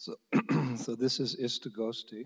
So, so this is Istagosti.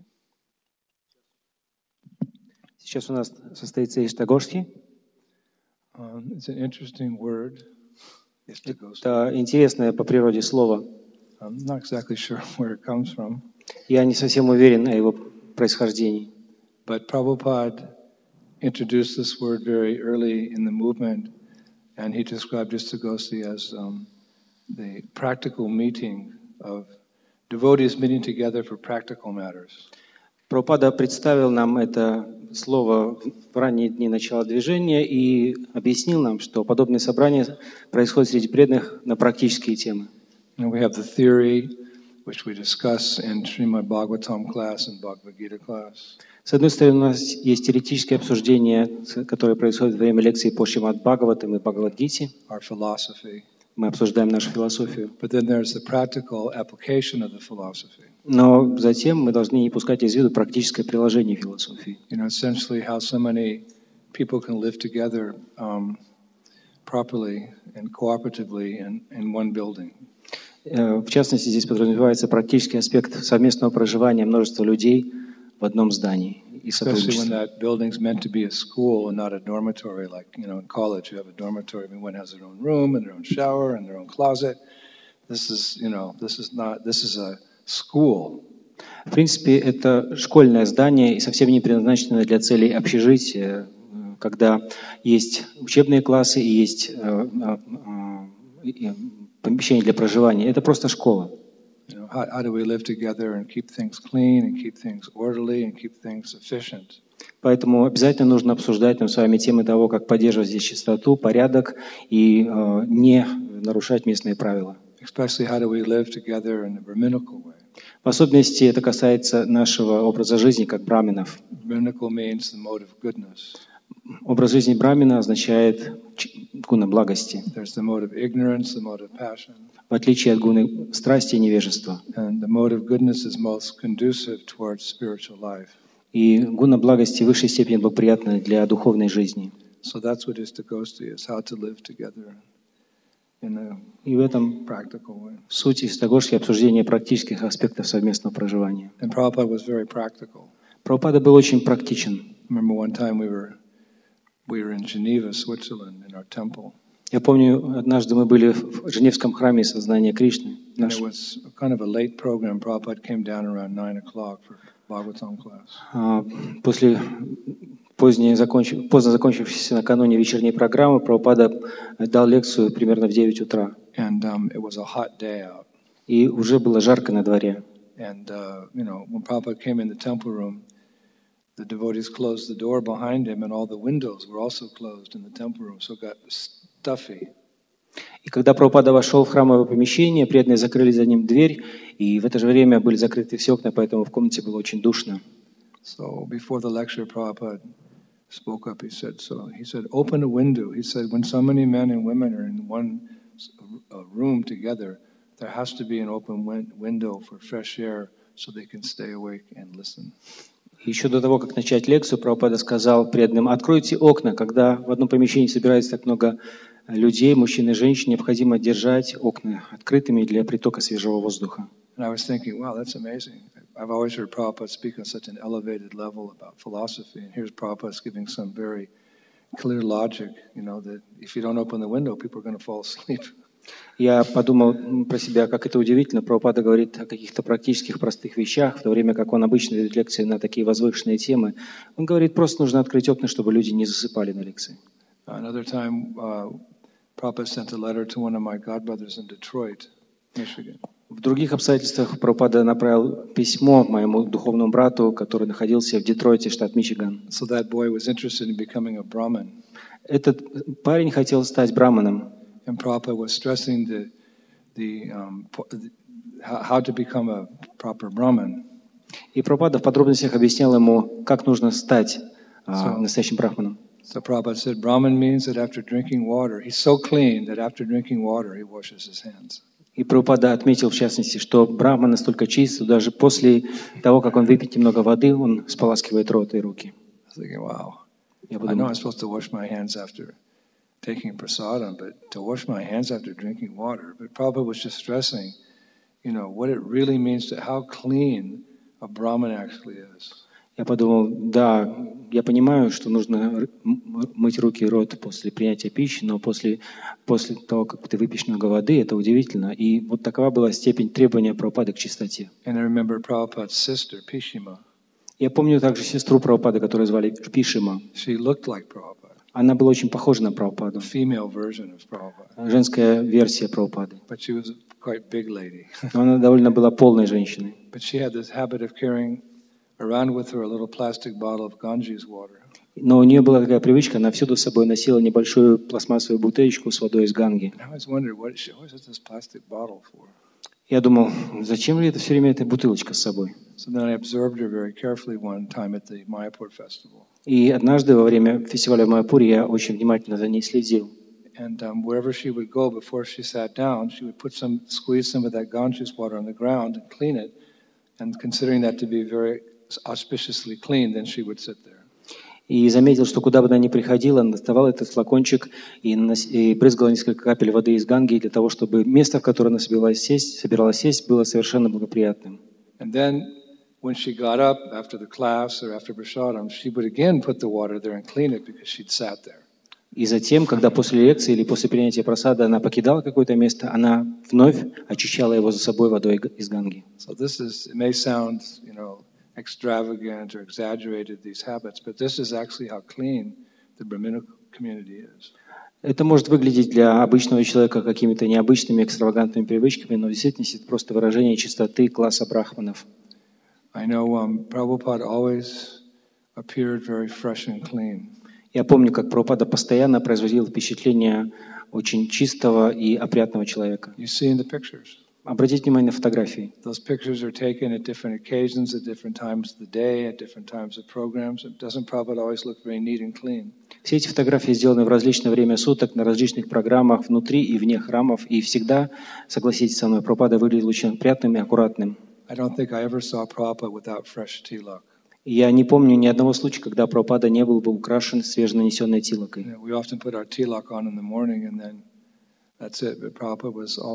Сейчас у нас состоится Иштагошти. It's an interesting word, Istagosti. Это интересное по природе слово. I'm not exactly sure where it comes from. Я не совсем уверен о его происхождении. But Prabhupada introduced this word very early in the movement, and he described Istagosti as the practical meeting of devotees meeting together for practical matters. Прабхупада представил нам это слово в ранние дни начала движения и объяснил нам, что подобные собрания происходят среди преданных на практические темы. And we have the theory, which we discuss in Srimad Bhagavatam class and Bhagavad Gita class. С одной стороны, у нас есть теоретическое обсуждение, которое происходит во время лекций по Шримад Бхагаватам и Бхагавад-гите. Our philosophy. Мы обсуждаем нашу философию. But then there's the practical application of the philosophy. Но затем мы должны не пускать из виду практическое приложение философии. You know, essentially how so many people can live together properly and cooperatively in one building. В частности, здесь подразумевается практический аспект совместного проживания множества людей в одном здании и Especially when сотрудничества. that building's meant to be a school and not a dormitory, like, you know, in college you have a dormitory, everyone has their own room and their own shower and their own closet. This is, you know, this is a school. В принципе, это школьное здание и совсем не предназначено для целей общежития, когда есть учебные классы и есть помещение для проживания. Это просто школа. You know, how do we live together and keep things clean and keep things orderly and keep things efficient? Поэтому обязательно нужно обсуждать нам с вами темы того, как поддерживать здесь чистоту, порядок и не нарушать местные правила. Especially how do we live together in a Brahminical way? В особенности это касается нашего образа жизни как браминов. Brahminical means the mode of goodness. Образ жизни брамина означает гуна благости, There's the mode of ignorance, the mode of passion. в отличие от гуны страсти и невежества. And the mode of goodness is most conducive towards spiritual life. И гуна благости в высшей степени благоприятна для духовной жизни. So that's what Istagosti is, how to live together in a И в этом practical way. суть Истагошки обсуждения практических аспектов совместного проживания. And Prabhupada was very practical. Прабхупада был очень практичен. Remember one time we were in Geneva, Switzerland, in our temple. Я помню, однажды мы были в Женевском храме Сознания Кришны. And it was kind of a late program. Prabhupada came down around 9 o'clock for Bhagavatam class. После поздно закончившейся накануне вечерней программы Прабхупада дал лекцию примерно в 9 утра. And it was a hot day out. И уже было жарко на дворе. And, you know, when Prabhupada came in the temple room, the devotees closed the door behind him and all the windows were also closed in the temple room, so it got stuffy. И когда Прабхупада вошел в храмовое помещение, преданные закрыли за ним дверь, и в это же время были закрыты все окна, поэтому в комнате было очень душно. So before the lecture, Prabhupada spoke up. He said, open a window. He said, when so many men and women are in one room together, there has to be an open window for fresh air so they can stay awake and listen. Еще до того, как начать лекцию, Прабхупада сказал преданным: откройте окна. Когда в одном помещении собирается так много людей, мужчин и женщин, необходимо держать окна открытыми для притока свежего воздуха. And I was thinking, wow, that's amazing. I've always heard Prabhupada speak on such an elevated level about philosophy, and here's Prabhupada giving some very clear logic, you know, that if you don't open the window, people are going to fall asleep. Я подумал про себя, как это удивительно. Прабхупада говорит о каких-то практических простых вещах, в то время как он обычно ведет лекции на такие возвышенные темы. Он говорит, просто нужно открыть окна, чтобы люди не засыпали на лекции. Another time, Prabhupada sent a letter to one of my godbrothers in Detroit, Michigan. В других обстоятельствах Прабхупада направил письмо моему духовному брату, который находился в Детройте, штат Мичиган. So that boy was interested in becoming a Brahmin. Этот парень хотел стать браманом. And Prabhupada was stressing how to become a proper Brahmin. И Прабхупада в подробностях объяснял ему, как нужно стать настоящим брахманом. So Prabhupada said, Brahman means that after drinking water, he's so clean that after drinking water, he washes his hands. И Прабхупада отметил, в частности, что брахман настолько чист, что даже после того, как он выпьет немного воды, он споласкивает рот и руки. I was thinking, wow. Я I know подумал, I'm supposed to wash my hands after taking prasadam, but to wash my hands after drinking water. But Prabhupada was just stressing, what it really means to how clean a Brahmin actually is. Я подумал, да, я понимаю, что нужно мыть руки и рот после принятия пищи, но после того, как ты выпьешь много воды, это удивительно. И вот такова была степень требования Прабхупады к чистоте. And I remember Prabhupada's sister, Pishima. Я помню также сестру Прабхупады, которую звали Пишима. She looked like Prabhupada. Она была очень похожа на Прабхупаду. Female version of Prabhupada. Женская версия Прабхупады. But she was a quite big lady. Но она довольно была полной женщиной. But she had this habit of carrying around with her a little plastic bottle of Ganges water. Но у нее была такая привычка, она всюду с собой носила небольшую пластмассовую бутылочку с водой из Ганги. And I always wondered, what is this plastic bottle for? Я думал, зачем ли это все время эта бутылочка с собой? So then I observed her very carefully one time at the Mayapur festival. И однажды во время фестиваля в Майяпуре я очень внимательно за ней следил. And wherever she would go, before she sat down, she would squeeze some of that Ganges water on the ground and clean it. And considering that to be very auspiciously clean, then she would sit there. И заметил, что куда бы она ни приходила, она доставала этот флакончик и брызгала несколько капель воды из Ганги для того, чтобы место, в которое она собиралась сесть, было совершенно благоприятным. And then when she got up after the class or after Prasadam, she would again put the water there and clean it because she'd sat there. И затем, когда после лекции или после принятия прасада она покидала какое-то место, она вновь очищала его за собой водой из Ганги. So it may sound, extravagant or exaggerated, these habits, but this is actually how clean the Brahminical community is. Это может выглядеть для обычного человека какими-то необычными, экстравагантными привычками, но в действительности это просто выражение чистоты класса брахманов. I know Prabhupada always appeared very fresh and clean. Я помню, как Прабхупада постоянно производил впечатление очень чистого и опрятного человека. You see in the pictures. Обратите внимание на фотографии. Those pictures are taken at different occasions, at different times of the day, at different times of programs. Doesn't Prabhupada always look very neat and clean? Все эти фотографии сделаны в различное время суток, на различных программах, внутри и вне храмов. И всегда, согласитесь со мной, Прабхупада выглядел очень опрятным и аккуратным. I don't think I ever saw Prabhupada without fresh tilak. Я не помню ни одного случая, когда Прабхупада не был бы украшен свеженанесенной тилакой. We often put our tilak on in the morning and then that's it. But Prabhupada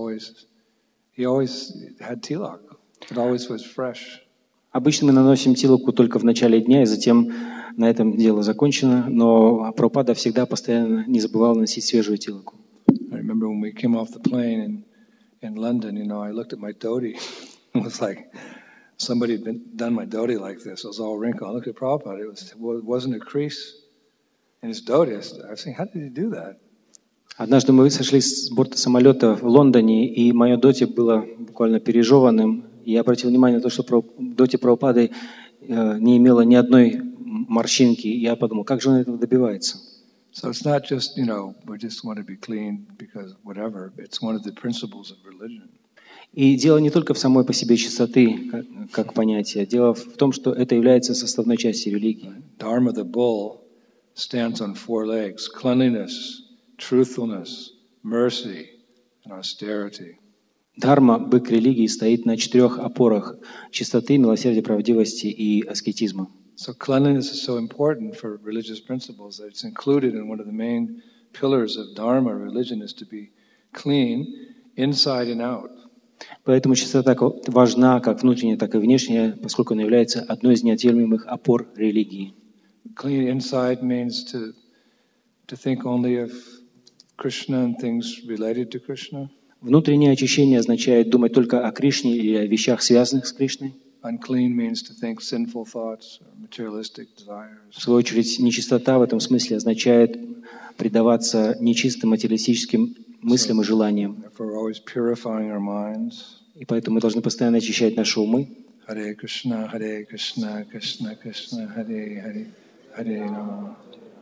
he always had tilak. It always was fresh. Обычно мы наносим тилаку только в начале дня, и затем на этом дело закончено, но Прабхупада всегда постоянно не забывал носить свежую тилаку. I remember when we came off the plane in London, I looked at my dhoti. It was like somebody had done my dhoti like this. It was all wrinkled. I looked at Prabhupada. It wasn't a crease in his dhoti. I was saying, how did he do that? Однажды мы сошли с борта самолета в Лондоне, и мое доти было буквально пережеванным. Я обратил внимание на то, что доти Прабхупады не имело ни одной морщинки. Я подумал, как же он этого добивается? So it's not just, we just want to be clean because whatever. It's one of the principles of religion. И дело не только в самой по себе чистоты, как понятие. Дело в том, что это является составной частью религии. Dharma, the bull, stands on 4 legs: cleanliness, truthfulness, mercy, and austerity. Дхарма, бык религии, стоит на 4 опорах: чистоты, милосердия, правдивости и аскетизма. So cleanliness is so important for religious principles that it's included in one of the main pillars of Dharma religion is to be clean inside and out. Поэтому чистота важна как внутренняя, так и внешняя, поскольку она является одной из неотъемлемых опор религии. Clean inside means to think only of Krishna and things related to Krishna. Внутреннее очищение означает думать только о Кришне или о вещах, связанных с Кришной. Unclean means to think sinful thoughts or materialistic desires. В свою очередь, нечистота в этом смысле означает предаваться нечистым материалистическим мыслям и желаниям. Therefore, we're always purifying our minds. И поэтому мы должны постоянно очищать наши умы. Hare Krishna, Krishna Krishna, Hare Hare, Hare Rama.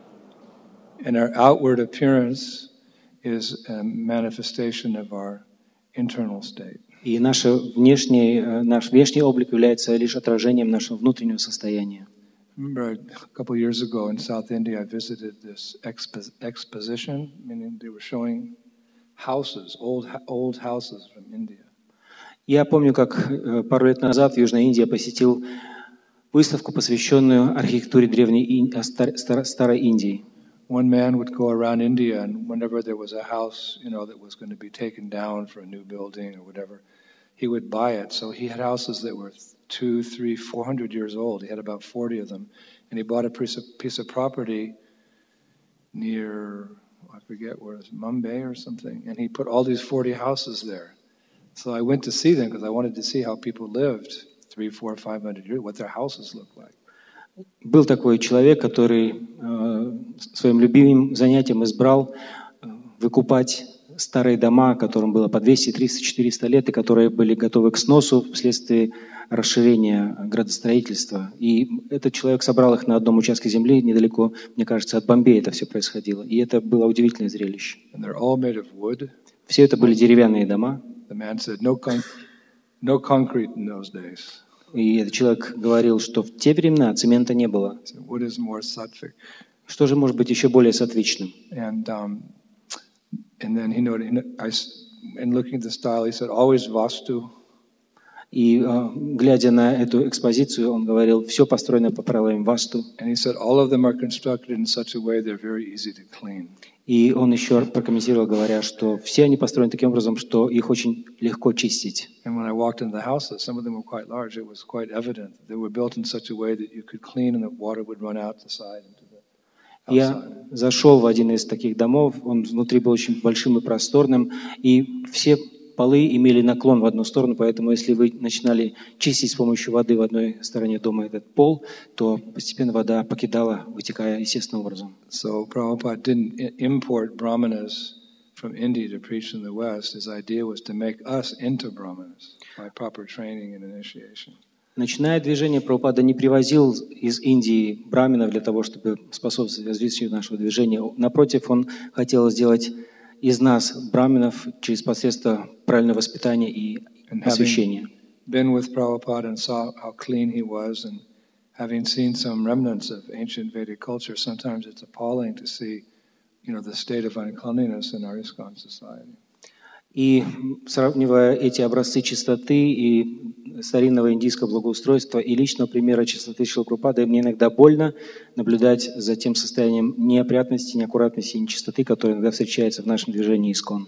And our outward appearance is a manifestation of our internal state. И наш внешний облик является лишь отражением нашего внутреннего состояния. Remember, a couple of years ago in South India, I visited this exposition, meaning they were showing houses, old houses from India. Я помню, как пару лет назад в Южной Индии я посетил выставку, посвященную архитектуре старой Индии. One man would go around India, and whenever there was a house, that was going to be taken down for a new building or whatever, he would buy it. So he had houses that were 200, 300, 400 years old. He had about 40 of them. And he bought a piece of property near, I forget where it was, Mumbai or something. And he put all these 40 houses there. So I went to see them because I wanted to see how people lived 300, 400, 500 years, what their houses looked like. Был такой человек, который своим любимым занятием избрал выкупать старые дома, которым было по 200, 300, 400 лет, и которые были готовы к сносу вследствие расширения градостроительства. И этот человек собрал их на одном участке земли, недалеко, мне кажется, от Бомбея это все происходило. И это было удивительное зрелище. Все это были деревянные дома. И этот человек говорил, что в те времена цемента не было. Что же может быть еще более сатвичным? And then he noted, in looking at the style, he said, always vastu. И глядя на эту экспозицию, он говорил, все построено по правилам васту. And he said, all of them are constructed in such a way they're very easy to clean. И он еще прокомментировал, говоря, что все они построены таким образом, что их очень легко чистить. And when I walked into the houses, some of them were quite large. It was quite evident they were built in such a way that you could clean and the water would run out the side into the. Я зашел в один из таких домов, он внутри был очень большим и просторным, и все полы имели наклон в одну сторону, поэтому если вы начинали чистить с помощью воды в одной стороне дома этот пол, то постепенно вода покидала, вытекая естественным образом. So Prabhupada didn't import brahmanas from India to preach in the West. His idea was to make us into brahmanas by proper training and initiation. Начиная движение, Прабхупада не привозил из Индии браминов для того, чтобы способствовать развитию нашего движения. Напротив, он хотел сделать из нас браминов через посредство правильного воспитания и освящения. Been with Prabhupada and saw how clean he was, and having seen some remnants of ancient Vedic culture, sometimes it's appalling to see, the state of uncleanliness in our ISKCON society. И сравнивая эти образцы чистоты и старинного индийского благоустройства и личного примера чистоты Шрилы Прабхупады, мне иногда больно наблюдать за тем состоянием неопрятности, неаккуратности и нечистоты, которое иногда встречается в нашем движении ISKCON.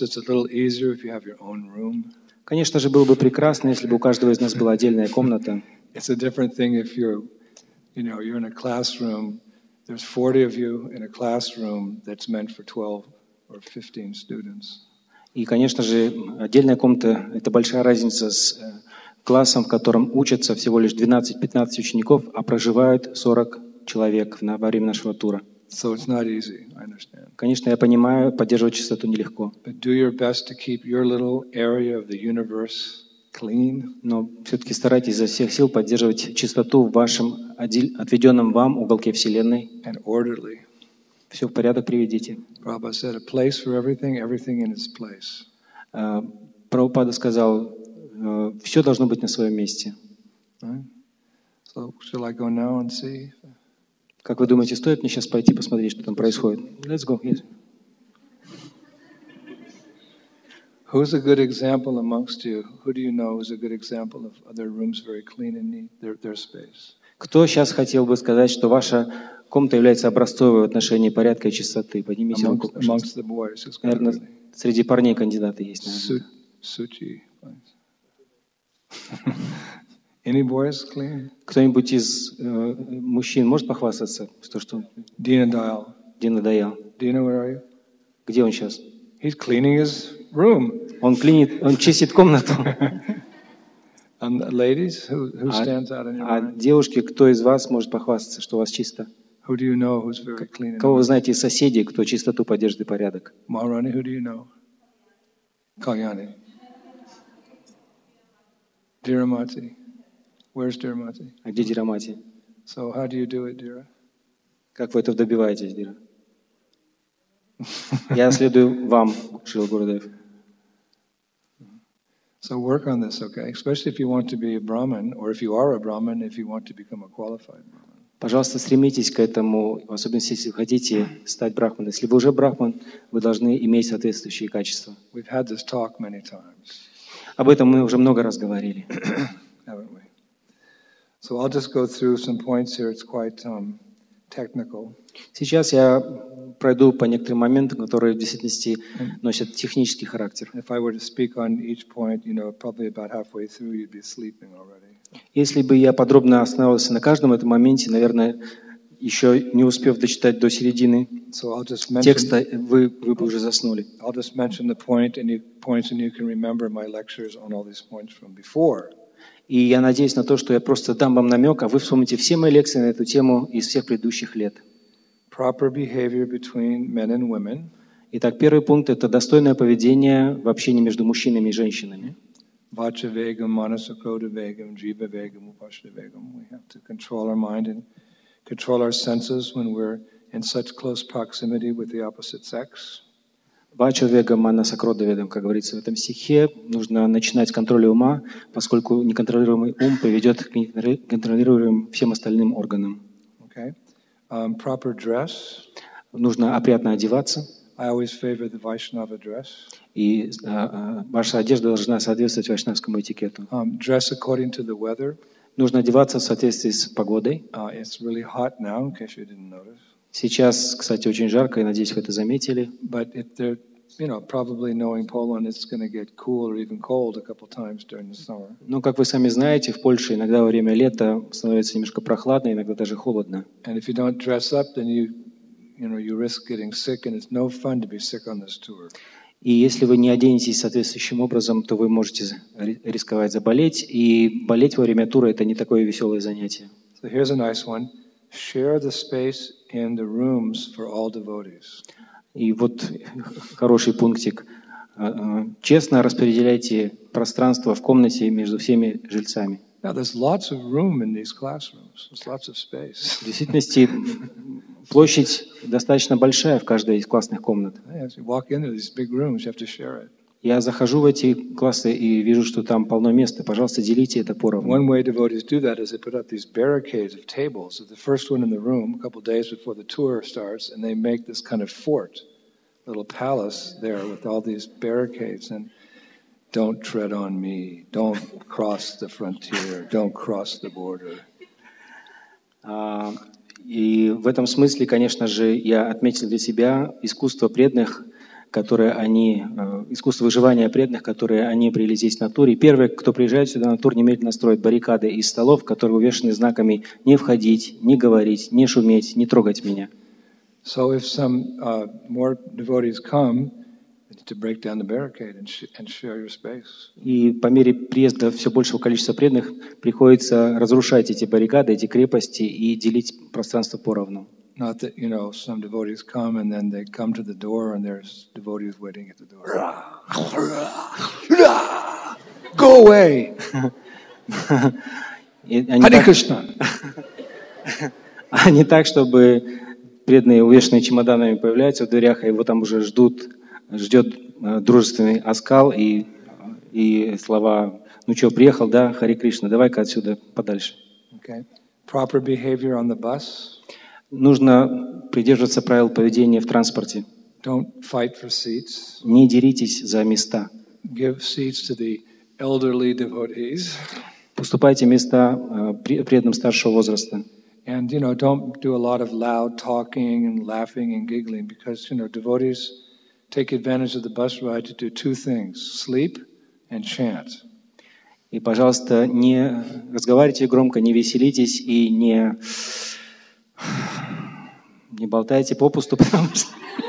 Конечно же, было бы прекрасно, если бы у каждого из нас была отдельная комната. It's a different thing if you're in a classroom. There's 40 of you in a classroom that's meant for 12 or 15 students. И, конечно же, отдельная комната – это большая разница с классом, в котором учатся всего лишь 12-15 учеников, а проживают 40 человек во время нашего тура. So it's not easy, I understand. Конечно, я понимаю, поддерживать чистоту нелегко. But do your best to keep your little area of the universe clean. Но все-таки старайтесь изо всех сил поддерживать чистоту в вашем отведенном вам уголке Вселенной. And orderly. Все в порядок приведите. Prabhupada said, a place for everything, everything in its place. Прабхупада сказал, все должно быть на своем месте. Right? So, shall I go now and see? Как вы думаете, стоит мне сейчас пойти посмотреть, что там происходит? Let's go. Yes. Who's a good example amongst you? Who do you know who's a good example of their rooms very clean and neat, their space? Кто сейчас хотел бы сказать, что ваша комната является образцовой в отношении порядка и чистоты? Поднимите руку. Наверное, среди парней кандидаты есть. Suchi. Any boys clean? Кто-нибудь из мужчин может похвастаться, что Dina Dayal. Дина Даял. Dina, where are you? Где он сейчас? He's cleaning his room. Он чистит комнату. And ladies, who stands out in your mind? Девушки, кто из вас может похвастаться, что у вас чисто? Who do you know who's very clean? Кого вы знаете из соседей, кто чистоту поддерживает и порядок? Maharani, who do you know? Kalyani. Dhiramati. Where's Dhiramati? А где Дирамати? So how do you do it, Dhira? Как вы этого добиваетесь, Дира? Я следую вам, Шрила Гурудев. So work on this, okay? Especially if you want to be a Brahmin, or if you are a Brahmin, if you want to become a qualified Brahmin. Пожалуйста, стремитесь к этому, в особенности, если вы хотите стать брахманом. Если вы уже брахман, вы должны иметь соответствующие качества. We've had this talk many times. Об этом мы уже много раз говорили. Haven't we? So I'll just go through some points here. It's quite technical. Сейчас я пройду по некоторым моментам, которые в действительности носят технический характер. If I were to speak on each point, probably about halfway through you'd be sleeping already. Если бы я подробно остановился на каждом этом моменте, наверное, еще не успев дочитать до середины текста, вы бы уже заснули. I'll just mention the points, and you can remember my lectures on all these points from before. И я надеюсь на то, что я просто дам вам намек, а вы вспомните все мои лекции на эту тему из всех предыдущих лет. Proper behavior between men and women. Итак, первый пункт – это достойное поведение в общении между мужчинами и женщинами. Vachavegam, manasakrodavegam, jivavegam, upashtavegam. We have to control our mind and control our senses when we're in such close proximity with the opposite sex. Вачавегам, манасакродавегам, как говорится в этом стихе, нужно начинать с контроля ума, поскольку неконтролируемый ум приведет к неконтролируемым всем остальным органам. Okay. Proper dress. Нужно опрятно одеваться. I always favor the Vaishnava dress. И ваша одежда должна соответствовать вайшнавскому этикету. Dress according to the weather. Нужно одеваться в соответствии с погодой. It's really hot now, in case you didn't notice. Сейчас, кстати, очень жарко, и надеюсь, вы это заметили. But probably knowing Poland, it's going to get cool or even cold a couple times during the summer. Но, как вы сами знаете, в Польше иногда во время лета становится немножко прохладно, иногда даже холодно. And if you don't dress up, then you risk getting sick, and it's no fun to be sick on this tour. И если вы не оденетесь соответствующим образом, то вы можете рисковать заболеть, и болеть во время тура – это не такое веселое занятие. So here's a nice one. Share the space in the rooms for all devotees. И вот хороший пунктик. Честно распределяйте пространство в комнате между всеми жильцами. Now, there's lots of room in these classrooms. There's lots of space. В действительности площадь достаточно большая в каждой из классных комнат. As you walk into these big rooms, you have to share it. Я захожу в эти классы и вижу, что там полно места. Пожалуйста, делите это поровну. One way devotees do that is they put up these barricades of tables. So the first one in the room, a couple of days before the tour starts, and they make this kind of fort, little palace there with all these barricades. And don't tread on me. Don't cross the frontier. Don't cross the border. И в этом смысле, конечно же, я отметил для себя искусство преданных, искусство выживания преданных, которые они приобрели здесь на туре. Первые, кто приезжает сюда на тур, немедленно строят баррикады из столов, которые увешаны знаками «не входить», «не говорить», «не шуметь», «не трогать меня». So if some more devotees come, to break down the barricade and share your space. И по мере приезда все большего количества преданных приходится разрушать эти баррикады, эти крепости и делить пространство поровну. Not that, some devotees come and then they come to the door and there's devotees waiting at the door. Go away! Hare Krishna! А не так, чтобы преданные, увешанные чемоданами, появляются в дверях, а его там уже ждет дружественный оскал и слова «Ну что, приехал, да? Харе Кришна, давай-ка отсюда подальше». Okay. Proper behavior on the bus. Нужно придерживаться правил поведения в транспорте. Don't fight for seats. Не деритесь за места. Give seats to the elderly devotees. Уступайте места преданным старшего возраста. And, don't do a lot of loud talking and laughing and giggling because, devotees take advantage of the bus ride to do two things, sleep and chant. И, пожалуйста, не разговаривайте громко, не веселитесь и не болтайте попусту, потому что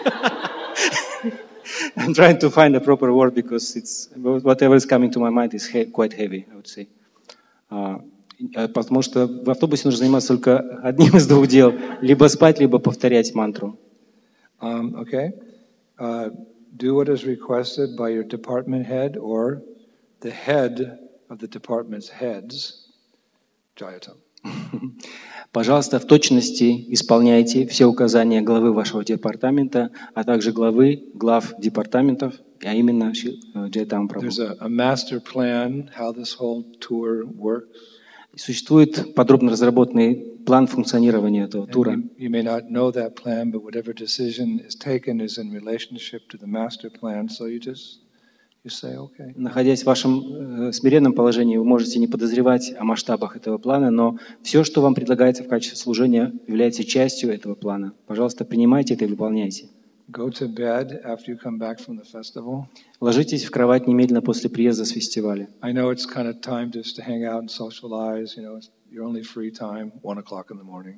I'm trying to find a proper word because whatever is coming to my mind is quite heavy, I would say. Потому что в автобусе нужно заниматься только одним из двух дел: либо спать, либо повторять мантру. Okay. Do what is requested by your department head or the head of the department's heads. Jayatam. Пожалуйста, в точности исполняйте все указания главы вашего департамента, а также глав департаментов, а именно Джайтам Прабху. There's a master plan how this whole tour works. Существует подробно разработанный план функционирования этого тура. You may not know that plan, but whatever decision is taken is in relationship to the master plan. So you just, you say, okay. Находясь в вашем смиренном положении, вы можете не подозревать о масштабах этого плана, но все, что вам предлагается в качестве служения, является частью этого плана. Пожалуйста, принимайте это и выполняйте. Go to bed after you come back from the festival. Ложитесь в кровать немедленно после приезда с фестиваля. I know it's kind of time just to hang out and socialize. It's your only free time, 1 o'clock in the morning.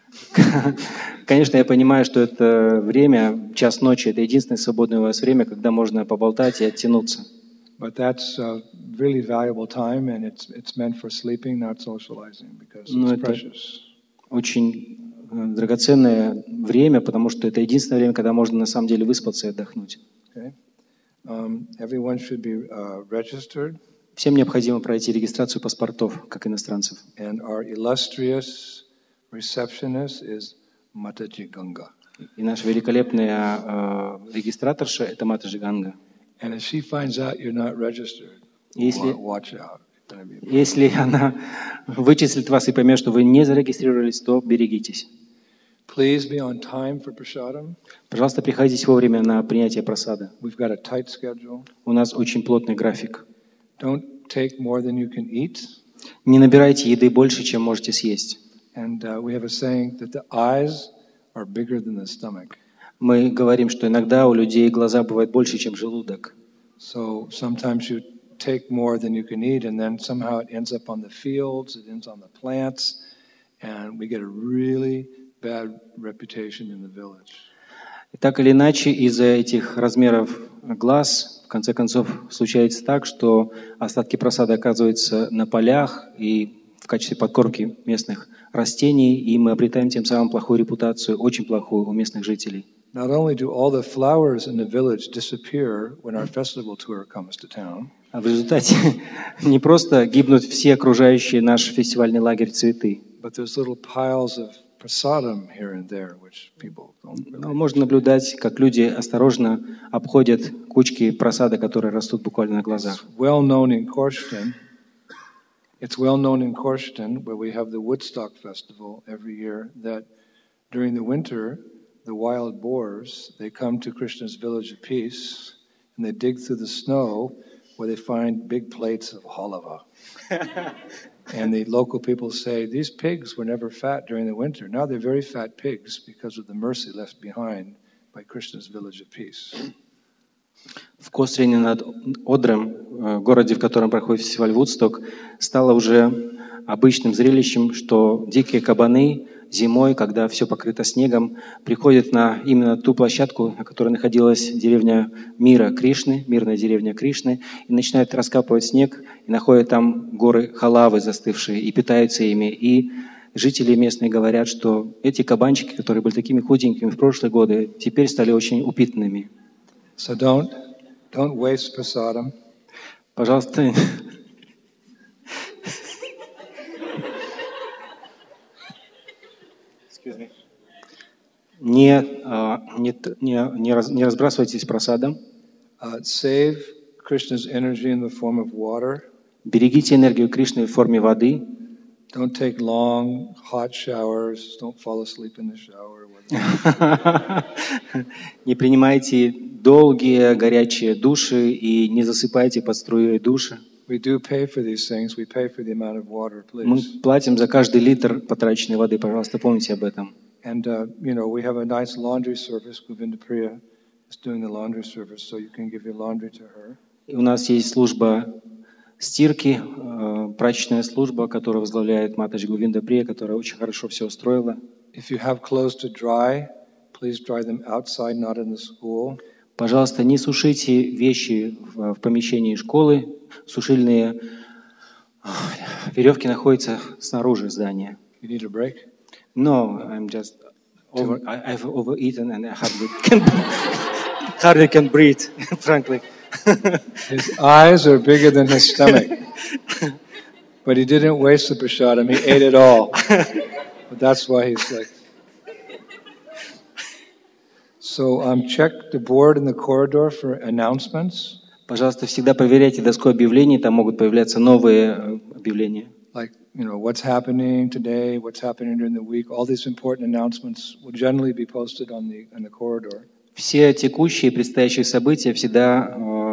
Конечно, я понимаю, что это время, час ночи, это единственное свободное у вас время, когда можно поболтать и оттянуться. But that's a really valuable time, and it's meant for sleeping, not socializing, because it's precious. Очень драгоценное время, потому что это единственное время, когда можно на самом деле выспаться и отдохнуть. Okay. Everyone should be registered. Всем необходимо пройти регистрацию паспортов, как иностранцев. And our illustrious receptionist is Mataji Ganga. И наша великолепная регистраторша – это Матаджи Ганга. And if she finds out you're not registered, watch out. Если она вычислит вас и поймет, что вы не зарегистрировались, то берегитесь. Please be on time for prasadam. Пожалуйста, приходите вовремя на принятие прасада. We've got a tight schedule. У нас очень плотный график. Don't take more than you can eat. Не набирайте еды больше, чем можете съесть. And we have a saying that the eyes are bigger than the stomach. Мы говорим, что иногда у людей глаза бывают больше, чем желудок. So sometimes you take more than you can eat, and then somehow it ends up on the fields, it ends on the plants, and we get a really bad reputation in the village. И так или иначе, из-за этих размеров глаз, в конце концов, случается так, что остатки просада оказываются на полях и в качестве подкормки местных растений, и мы обретаем тем самым плохую репутацию, очень плохую у местных жителей. Not only do all the flowers in the village disappear when our festival tour comes to town, А в результате не просто гибнут все окружающие наш фестивальный лагерь цветы, but there's little piles of prasadam here and there, which people don't really. но можно наблюдать, как люди осторожно обходят кучки просада, которые растут буквально на глазах. It's well known in Khorston, where we have the Woodstock Festival every year, that during the winter, the wild boars, they come to Krishna's village of peace, and they dig through the snow where they find big plates of halava. And the local people say, these pigs were never fat during the winter. Now they're very fat pigs because of the mercy left behind by Krishna's village of peace. В Кострине над Одром, городе, в котором проходит фестиваль Вудсток, стало уже обычным зрелищем, что дикие кабаны зимой, когда все покрыто снегом, приходят на именно ту площадку, на которой находилась деревня Мира Кришны, мирная деревня Кришны, и начинают раскапывать снег, и находят там горы халавы застывшие, и питаются ими. И жители местные говорят, что эти кабанчики, которые были такими худенькими в прошлые годы, теперь стали очень упитанными. So don't waste prasadam. Пожалуйста, не разбрасывайтесь просадом. Save Krishna's energy in the form of water. Берегите энергию Кришны в форме воды. Don't take long, hot showers. Don't fall asleep in the shower. Не принимайте долгие горячие души и не засыпайте под струей душа. We do pay for these things. We pay for the amount of water, please. Мы платим за каждый литр потраченной воды. Пожалуйста, помните об этом. And we have a nice laundry service. Govinda Priya is doing the laundry service, so you can give your laundry to her. И у нас есть служба стирки, прачечная служба, которую возглавляет Матаджи Говинда Прия, которая очень хорошо все устроила. If you have clothes to dry, please dry them outside, not in the school. Пожалуйста, не сушите вещи в помещении школы. Сушильные веревки находятся снаружи здания. You need a break? No, I'm just I've overeaten and I hardly can breathe, frankly. His eyes are bigger than his stomach. But he didn't waste the prasadam, he ate it all. But that's why he's like. So check the board in the corridor for announcements. Pожалуйста, всегда проверяйте доску объявлений, там могут появляться новые объявления. Like, what's happening today, what's happening during the week, all these important announcements will generally be posted on the corridor. Все текущие и предстоящие события всегда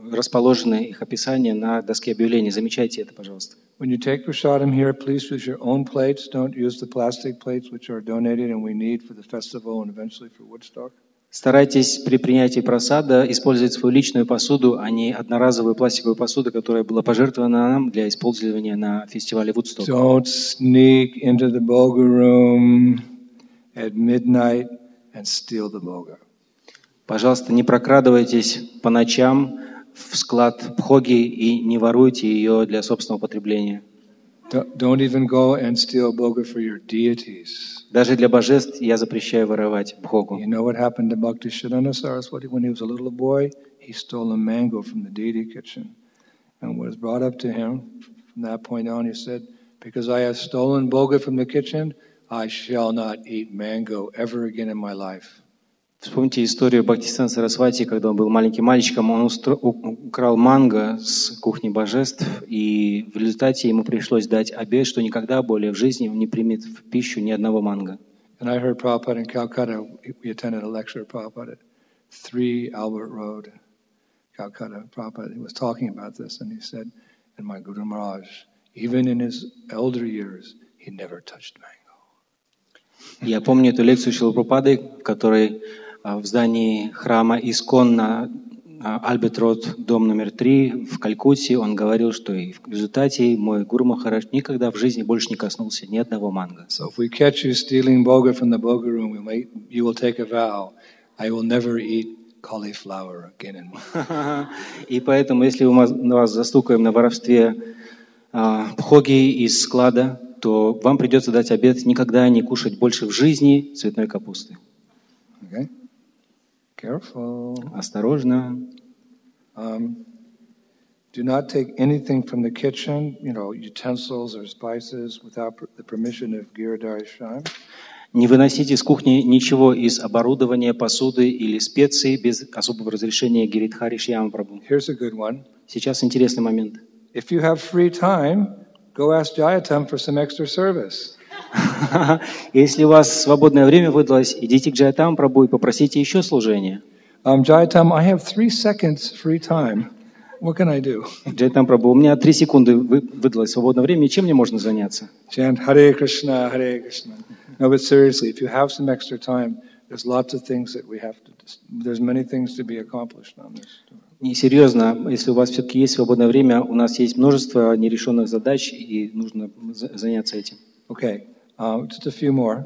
расположены их описания на доске объявлений. Замечайте это, пожалуйста. When you take prasadam here, please use your own plates. Don't use the plastic plates which are donated and we need for the festival and eventually for Woodstock. Старайтесь при принятии прасада использовать свою личную посуду, а не одноразовую пластиковую посуду, которая была пожертвована нам для использования на фестивале Woodstock. Don't sneak into the bhoga room at midnight and steal the bhoga. Пожалуйста, не прокрадывайтесь по ночам в склад бхоги и не воруйте ее для собственного потребления. Don't even go and steal bhoga for your deities. Даже для божеств я запрещаю воровать бхогу. You know what happened to Bhaktisiddhanta Saraswati when he was a little boy? He stole a mango from the deity kitchen. And what was brought up to him from that point on, he said, because I have stolen bhoga from the kitchen, I shall not eat mango ever again in my life. Вспомните историю Бхактисиддханты Сарасвати, когда он был маленьким мальчиком, он украл манго с кухни божеств, и в результате ему пришлось дать обет, что никогда более в жизни он не примет в пищу ни одного манго. And I heard Prabhupada in Calcutta, we attended a lecture of Prabhupada at 3 Albert Road, Calcutta. Prabhupada was talking about this, and he said, and my Guru Maharaj, even in his elder years, he never touched mango. Я помню эту лекцию Шрилы Прабхупады, который в здании храма Искон на Альберт-Род, дом номер 3 в Калькутте, он говорил, что и в результате мой Гуру Махарадж никогда в жизни больше не коснулся ни одного манго. So if we catch you stealing bhoga from the bhoga room, you will take a vow, I will never eat cauliflower again in my life. И поэтому, если мы вас застукаем на воровстве бхоги из склада, то вам придется дать обет никогда не кушать больше в жизни цветной капусты. Okay? Careful. Осторожно. Do not take anything from the kitchen, utensils or spices, without the permission of Giridhar Shrine. Не выносите из кухни ничего из оборудования, посуды или специй без особого разрешения Гиридхари Шьямы Прабху. Here's a good one. Сейчас интересный момент. If you have free time, go ask Jayatam for some extra service. Если у вас свободное время выдалось, идите к Джаятам Прабху и попросите еще служения. Jayatam, I have 3 seconds free time. What can I do? Джаятам Прабху, у меня 3 секунды выдалось свободное время, чем мне можно заняться? Chant Hare Krishna, Hare Krishna. No, but seriously, if you have some extra time, there's lots of things that we have to. There's many things to be accomplished on this. Не серьезно, если у вас все-таки есть свободное время, у нас есть множество нерешенных задач, и нужно заняться этим. Okay, just a few more.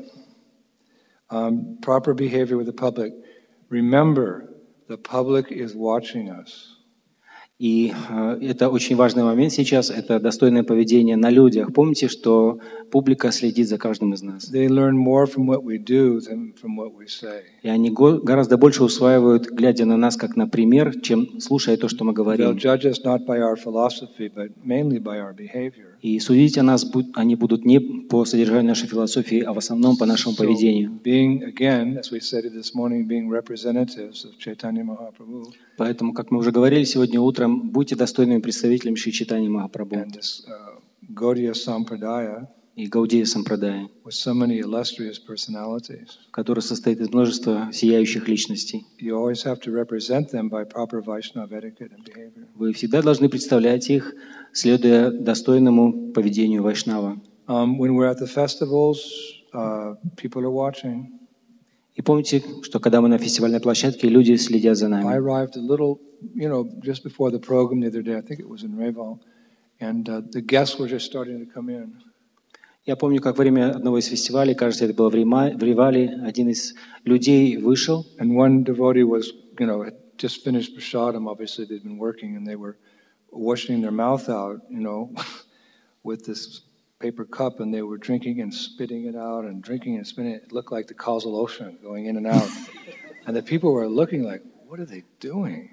Proper behavior with the public. Remember, the public is watching us. И это очень важный момент сейчас, это достойное поведение на людях. Помните, что публика следит за каждым из нас. They learn more from what we do than from what we say. И они гораздо больше усваивают, глядя на нас как на пример, чем слушая то, что мы говорим. They'll judge us not by our philosophy, but mainly by our behavior. И судить о нас они будут не по содержанию нашей философии, а в основном по нашему поведению. Being, again, as we said this morning, being representatives of Chaitanya Mahaprabhu. Поэтому, как мы уже говорили сегодня утром, будьте достойными представителями Шри Чайтаньи Махапрабху. And this Gaudiya Sampradaya И Гаудия Сампрадая, with so many illustrious personalities. который состоит из множества сияющих личностей. You always have to represent them by proper Vaishnava etiquette and behavior. Вы всегда должны представлять их, следуя достойному поведению Вайшнава. When we're at the festivals, people are watching. И помните, что когда мы на фестивальной площадке, люди следят за I нами. arrived a little, just before the program the other day, I think it was in Reval, and the guests were just starting to come in. Я помню, как во время одного из фестивалей, кажется, это было в Ревале, один из людей вышел, And one devotee was, had just finished prasadam. Obviously, they'd been working, and they were washing their mouth out, with this paper cup, and they were drinking and spitting it out, and drinking and spitting it. It looked like the causal ocean going in and out. And the people were looking like, what are they doing?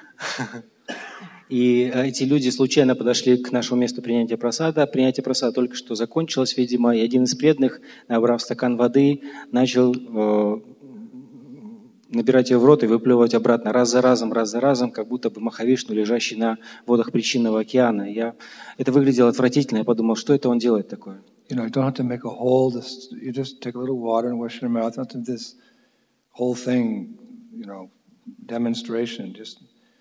и эти люди случайно подошли к нашему месту принятия прасада. Принятие прасада только что закончилось, видимо, и один из преданных, набрав стакан воды, начал набирать ее в рот и выплевывать обратно раз за разом, как будто бы Махавишну, лежащий на водах причинного океана. Это выглядело отвратительно. Я подумал, что это он делает такое? You don't have to make a hole. You just take a little water and wash your mouth. Not this whole thing, demonstration. Just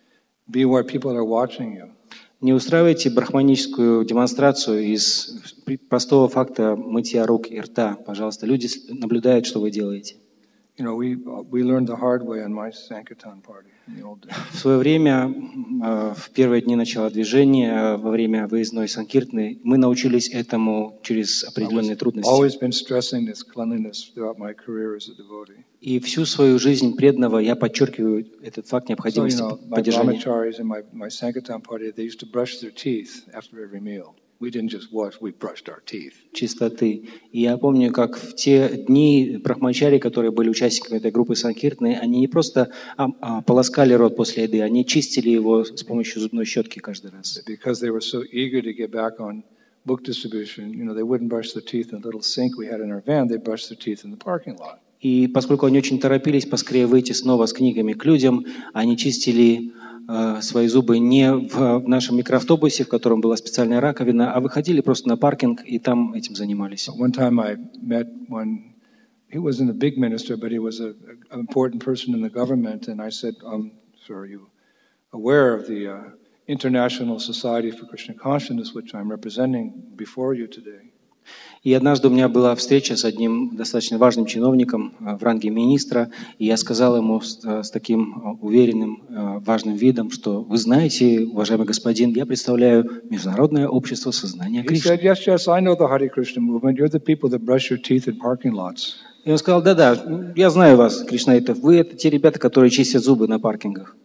Be where people are watching you. Не устраивайте брахманическую демонстрацию из простого факта мытья рук и рта. Пожалуйста, люди наблюдают, что вы делаете. You know, we learned the hard way on my Sankirtan party in the old days. В свое время, в первые дни начала движения, во время выездной санкиртны, мы научились этому через определенные трудности. Always been stressing this cleanliness throughout my career as a devotee. И всю свою жизнь преданного я подчеркиваю этот факт необходимости поддержания. My brahmacharis in my Sankirtan party, they used to brush their teeth after every meal. We didn't just wash, we brushed our teeth. Чистоты. И я помню, как в те дни брахмачари, которые были участниками этой группы санкиртны, они не просто полоскали рот после еды, они чистили его с помощью зубной щетки каждый раз. Because they were so eager to get back on book distribution, you know, they wouldn't brush their teeth in a little sink we had in our van, they brushed their teeth in the parking lot. И поскольку они очень торопились поскорее выйти снова с книгами к людям, они чистили свои зубы не в нашем микроавтобусе, в котором была специальная раковина, а выходили просто на паркинг и там этим занимались. One time I met one, he wasn't a big minister, but he was an important person in the government, and I said, sir, are you aware of the International Society for Krishna Consciousness, which I'm representing before you today? И однажды у меня была встреча с одним достаточно важным чиновником в ранге министра, и я сказал ему с таким уверенным, важным видом, что вы знаете, уважаемый господин, я представляю Международное общество сознания Кришны. He said, yes, I know the Hare Krishna movement. You're the people that brush your teeth in parking lots. И он сказал, да, я знаю вас, Кришнаитов, вы это те ребята, которые чистят зубы на паркингах.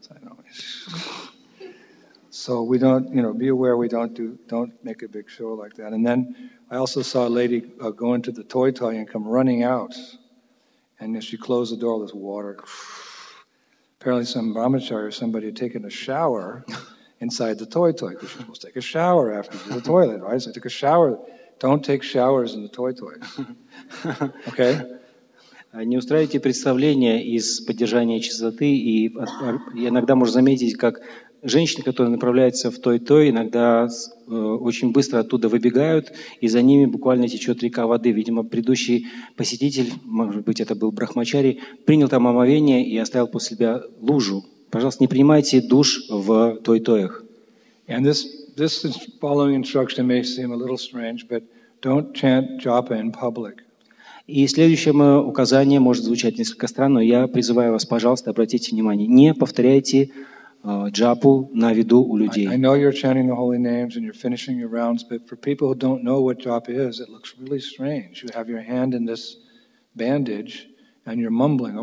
So we don't, you know, be aware we don't make a big show like that. And then I also saw a lady go into the toy and come running out. And as she closed the door, there's water. Apparently some brahmachari or somebody had taken a shower inside the toy. Because you're supposed to take a shower after you do the toilet, right? So I took a shower. Don't take showers in the toy. Okay? Не устраивайте представления из поддержания чистоты, и иногда можно заметить, как женщины, которые направляются в той-той, иногда очень быстро оттуда выбегают, и за ними буквально течет река воды. Видимо, предыдущий посетитель, может быть, это был брахмачари, принял там омовение и оставил после себя лужу. Пожалуйста, не принимайте душ в той-тоях. And this following instruction may seem a little strange, but don't chant japa in public. И следующее указание может звучать несколько странно, но я призываю вас, пожалуйста, обратите внимание, не повторяйте джапу на виду у людей. I know you're chanting the holy names and you're finishing your rounds, but for people who don't know what japa is, it looks really strange. You have your hand in this bandage and you're mumbling.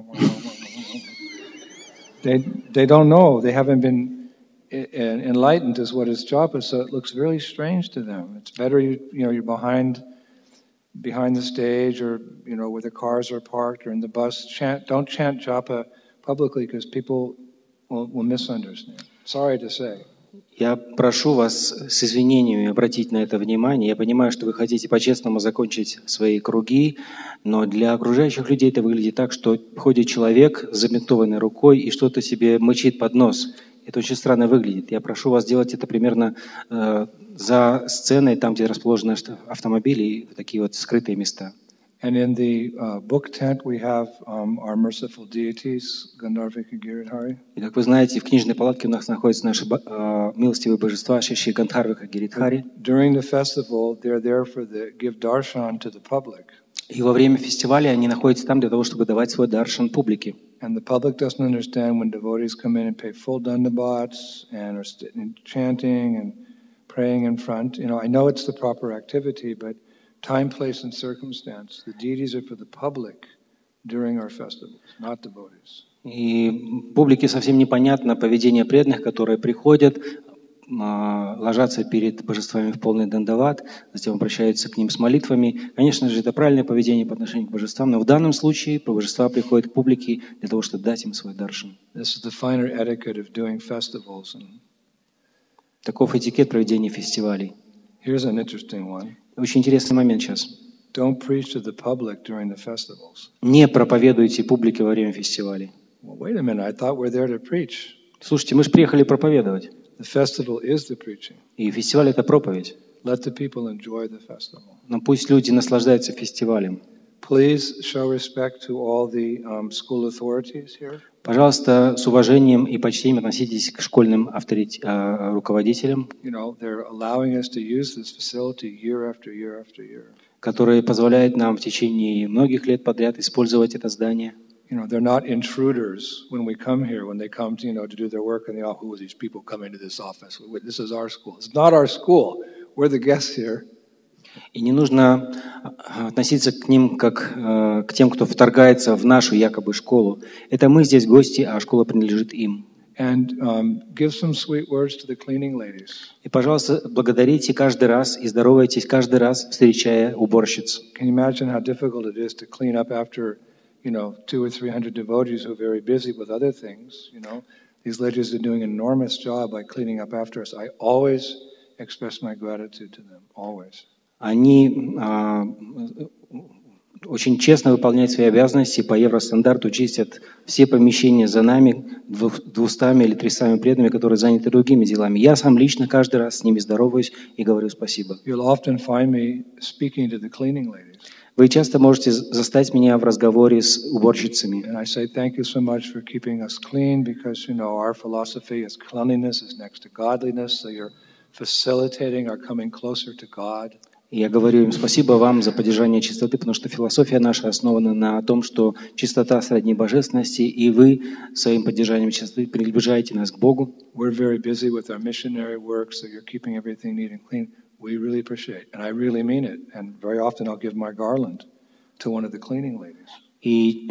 They don't know. They haven't been enlightened as what is japa, so it looks really strange to them. It's better you're behind the stage, or where the cars are parked, or in the bus. Don't chant japa publicly, because people will misunderstand. Sorry to say. Я прошу вас с извинениями обратить на это внимание. Я понимаю, что вы хотите по-честному закончить свои круги, но для окружающих людей это выглядит так, что ходит человек с забинтованной рукой и что-то себе мычит под нос. Это очень странно выглядит. Я прошу вас делать это примерно за сценой, там, где расположены автомобили, и такие вот скрытые места. And in the book tent we have our merciful deities, Gandharvika Giridhari. И как вы знаете, в книжной палатке у нас находятся наши милостивые божества, Шиши Гандхарвика Гиридхари. During the festival, they're there give darshan to the public. И во время фестиваля они находятся там для того, чтобы давать свой даршан публике. And the public doesn't understand when devotees come in and pay full dandabats and are chanting and praying in front. I know it's the proper activity, but time, place, and circumstance. The deities are for the public during our festivals, not devotees. И публике совсем непонятно поведение преданных, которые приходят, ложатся перед божествами в полный дандават, затем обращаются к ним с молитвами. Конечно же, это правильное поведение по отношению к божествам, но в данном случае божества приходят к публике для того, чтобы дать им свой даршан. This is the finer etiquette of doing festivals. Таков этикет проведения фестивалей. Here's an interesting one. Очень интересный момент сейчас. Don't preach to the public during the festivals. Не проповедуйте публике во время фестивалей. Well, wait a minute, I thought we're there to preach. Слушайте, мы же приехали проповедовать. The festival is the preaching. И фестиваль — это проповедь. Let the people enjoy the festival. Но пусть люди наслаждаются фестивалем. Please show respect to all the school authorities here. Пожалуйста, с уважением и почтением относитесь к школьным руководителям, You know, they're allowing us to use this facility year after year after year. которые позволяют нам в течение многих лет подряд использовать это здание. You know, they're not intruders when we come here, when they come to, to do their work in the office. Who are these people coming to this office? This is our school. It's not our school. We're the guests here. И не нужно относиться к ним как к тем, кто вторгается в нашу якобы школу. Это мы здесь гости, а школа принадлежит им. And give some sweet words to the cleaning ladies. И, пожалуйста, благодарите каждый раз и здоровайтесь каждый раз, встречая уборщиц. Can you imagine how difficult it is to clean up after, 200 or 300 devotees who are very busy with other things? These ladies are doing an enormous job by cleaning up after us. I always express my gratitude to them, always. Они очень честно выполняют свои обязанности, по евростандарту чистят все помещения за нами, 200 или 300 преданными, которые заняты другими делами. Я сам лично каждый раз с ними здороваюсь и говорю спасибо. Вы часто можете застать меня в разговоре с уборщицами. And I say thank you so much for keeping us clean, because our philosophy is cleanliness is next to godliness, so you're facilitating our coming closer to God. Я говорю им спасибо вам за поддержание чистоты, потому что философия наша основана на том, что чистота сродни божественности, и вы своим поддержанием чистоты приближаете нас к Богу. We're very busy with our missionary work, so you're keeping everything neat and clean. We really appreciate, and I really mean it. And very often I'll give my garland to one of the cleaning ladies. И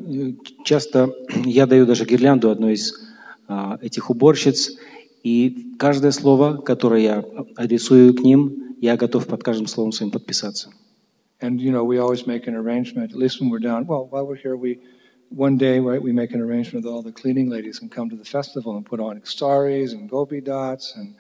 часто я даю даже гирлянду одной из этих уборщиц, и каждое слово, которое я адресую к ним, я готов под каждым словом своим подписаться. And we always make an arrangement, at least when we're down. Well, while we're here, one day, right, we make an arrangement that all the cleaning ladies can come to the festival and put on saris and gopi dots and,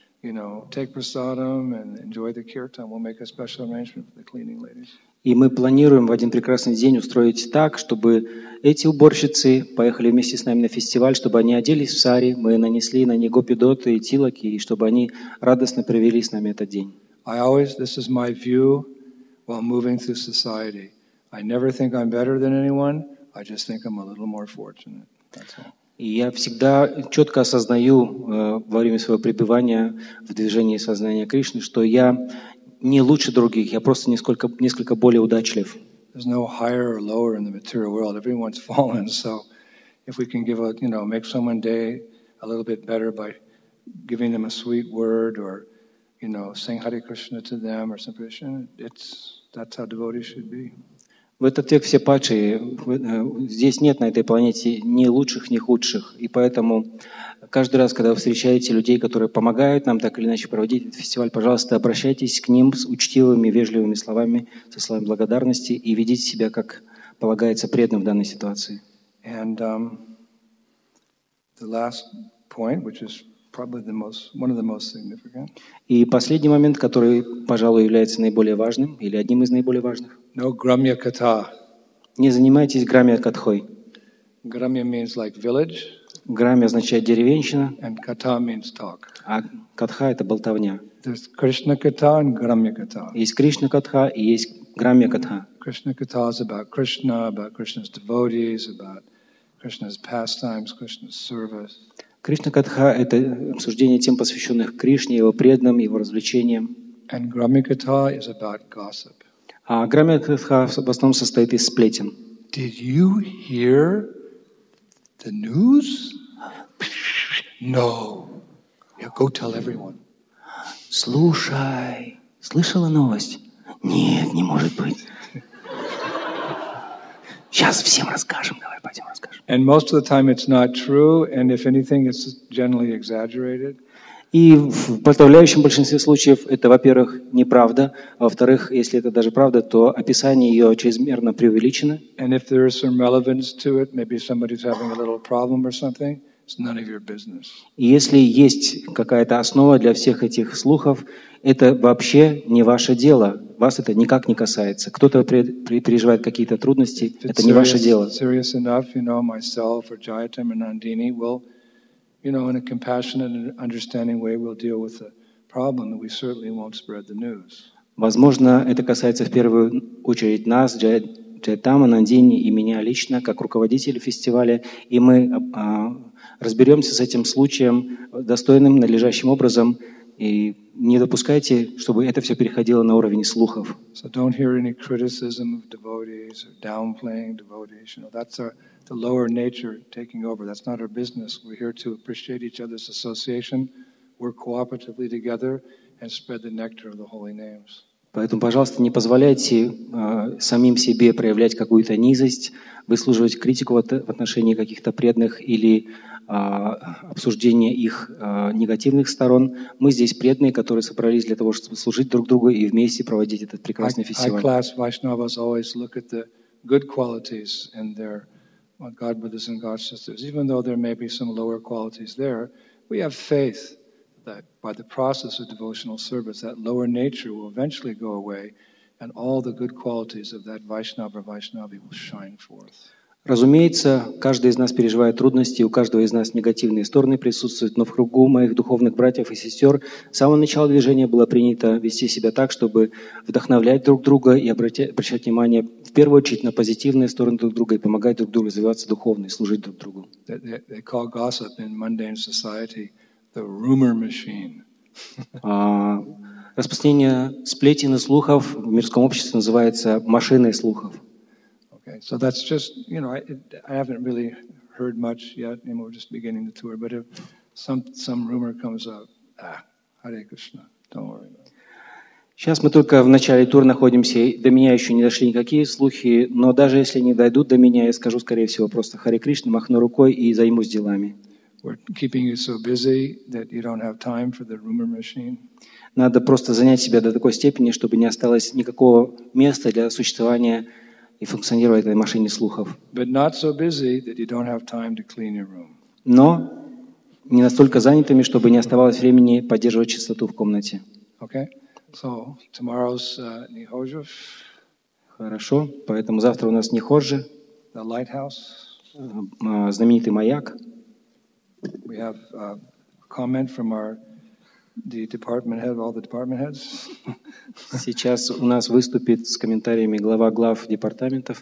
take prasadam and enjoy the kirtan. We'll make a special arrangement for the cleaning ladies. И мы планируем в один прекрасный день устроить так, чтобы эти уборщицы поехали вместе с нами на фестиваль, чтобы они оделись в сари, мы нанесли на них гопи-доты и тилаки, и чтобы они радостно провели с нами этот день. This is my view while moving through society. I never think I'm better than anyone. I just think I'm a little more fortunate. That's all. И я всегда четко осознаю во время своего пребывания в движении сознания Кришны, что я не лучше других, я просто несколько более удачлив. There's no higher or lower in the material world. Everyone's fallen. So if we can make someone's day a little bit better by giving them a sweet word or saying Hare Krishna to them or something, that's how devotees should be. В этот век все падшие. Здесь нет на этой планете ни лучших, ни худших. И поэтому каждый раз, когда вы встречаете людей, которые помогают нам так или иначе проводить этот фестиваль, пожалуйста, обращайтесь к ним с учтивыми, вежливыми словами, со словами благодарности и ведите себя, как полагается, преданным в данной ситуации. And the last point, which is probably one of the most significant. И последний момент, который, пожалуй, является наиболее важным или одним из наиболее важных. No gramya katha. Не занимайтесь грамья-катхой. Gramya means like village. Грамья означает деревенщина. And katha means talk. А катха — это болтовня. There's Krishna katha and gramya katha. Есть Кришна-катха и есть грамья-катха. Krishna katha is about Krishna's devotees, about Krishna's pastimes, Krishna's service. Кришна-катха — это обсуждение тем, посвященных Кришне, его преданным, его развлечениям. And Gramya-katha is about gossip. А Грамья-катха в основном состоит из сплетен. Did you hear the news? No. Yeah, go tell everyone. Слушай, слышала новость? Нет, не может быть. Сейчас всем расскажем, давай пойдем расскажем. And most of the time it's not true, and if anything, it's generally exaggerated. И в подавляющем большинстве случаев это, во-первых, неправда, а во-вторых, если это даже правда, то описание ее чрезмерно преувеличено. And if there is some relevance to it, maybe somebody's having a little problem or something, it's none of your business. И если есть какая-то основа для всех этих слухов, это вообще не ваше дело. Вас это никак не касается. Кто-то переживает какие-то трудности, это не ваше дело. Serious enough, myself or Jayatam or Nandini will, in a compassionate and understanding way, we'll deal with the problem, and we certainly won't spread the news. Возможно, это касается в первую очередь нас, Джайтама, Нандини и меня лично, как руководителя фестиваля, и мы разберемся с этим случаем достойным, надлежащим образом, и не допускайте, чтобы это все переходило на уровень слухов. So don't hear any criticism of devotees or downplaying devotees. You know, that's the lower nature taking over. That's not our business. We're here to appreciate each other's association, work cooperatively together, and spread the nectar of the holy names. Поэтому, пожалуйста, не позволяйте самим себе проявлять какую-то низость, выслушивать критику в отношении каких-то преданных или обсуждение их негативных сторон. Мы здесь преданные, которые собрались для того, чтобы служить друг другу и вместе проводить этот прекрасный фестиваль. High-class Vaishnavas always look at the good qualities in their God brothers and God sisters. Even though there may be some lower qualities there, we have faith that by the process of devotional service, that lower nature will eventually go away, and all the good qualities of that Vaishnava or Vaishnavi will shine forth. Разумеется, каждый из нас переживает трудности, у каждого из нас негативные стороны присутствуют, но в кругу моих духовных братьев и сестер с самого начала движения было принято вести себя так, чтобы вдохновлять друг друга и обращать внимание в первую очередь на позитивные стороны друг друга и помогать друг другу развиваться духовно и служить друг другу. They call gossip in mundane society the rumor machine. Распространение сплетен и слухов в мирском обществе называется машиной слухов. Okay, so that's just, you know, I haven't really heard much yet, and we're just beginning the tour, but if some rumor comes up, Hare Krishna, don't worry about it. Сейчас мы только в начале тура находимся, и до меня еще не дошли никакие слухи, но даже если они дойдут до меня, я скажу, скорее всего, просто Харе Кришна, махну рукой и займусь делами. We're keeping you so busy that you don't have time for the rumor machine. Надо просто занять себя до такой степени, чтобы не осталось никакого места для существования и функционировать этой машине слухов. But not so busy that you don't have time to clean your room. Но не настолько занятыми, чтобы не оставалось времени поддерживать чистоту в комнате. Okay? So tomorrow's Nihoja. Хорошо, поэтому завтра у нас Ниходжи, The lighthouse. знаменитый маяк. We have a comment from the department head, all the department heads. Сейчас у нас выступит с комментариями глав департаментов.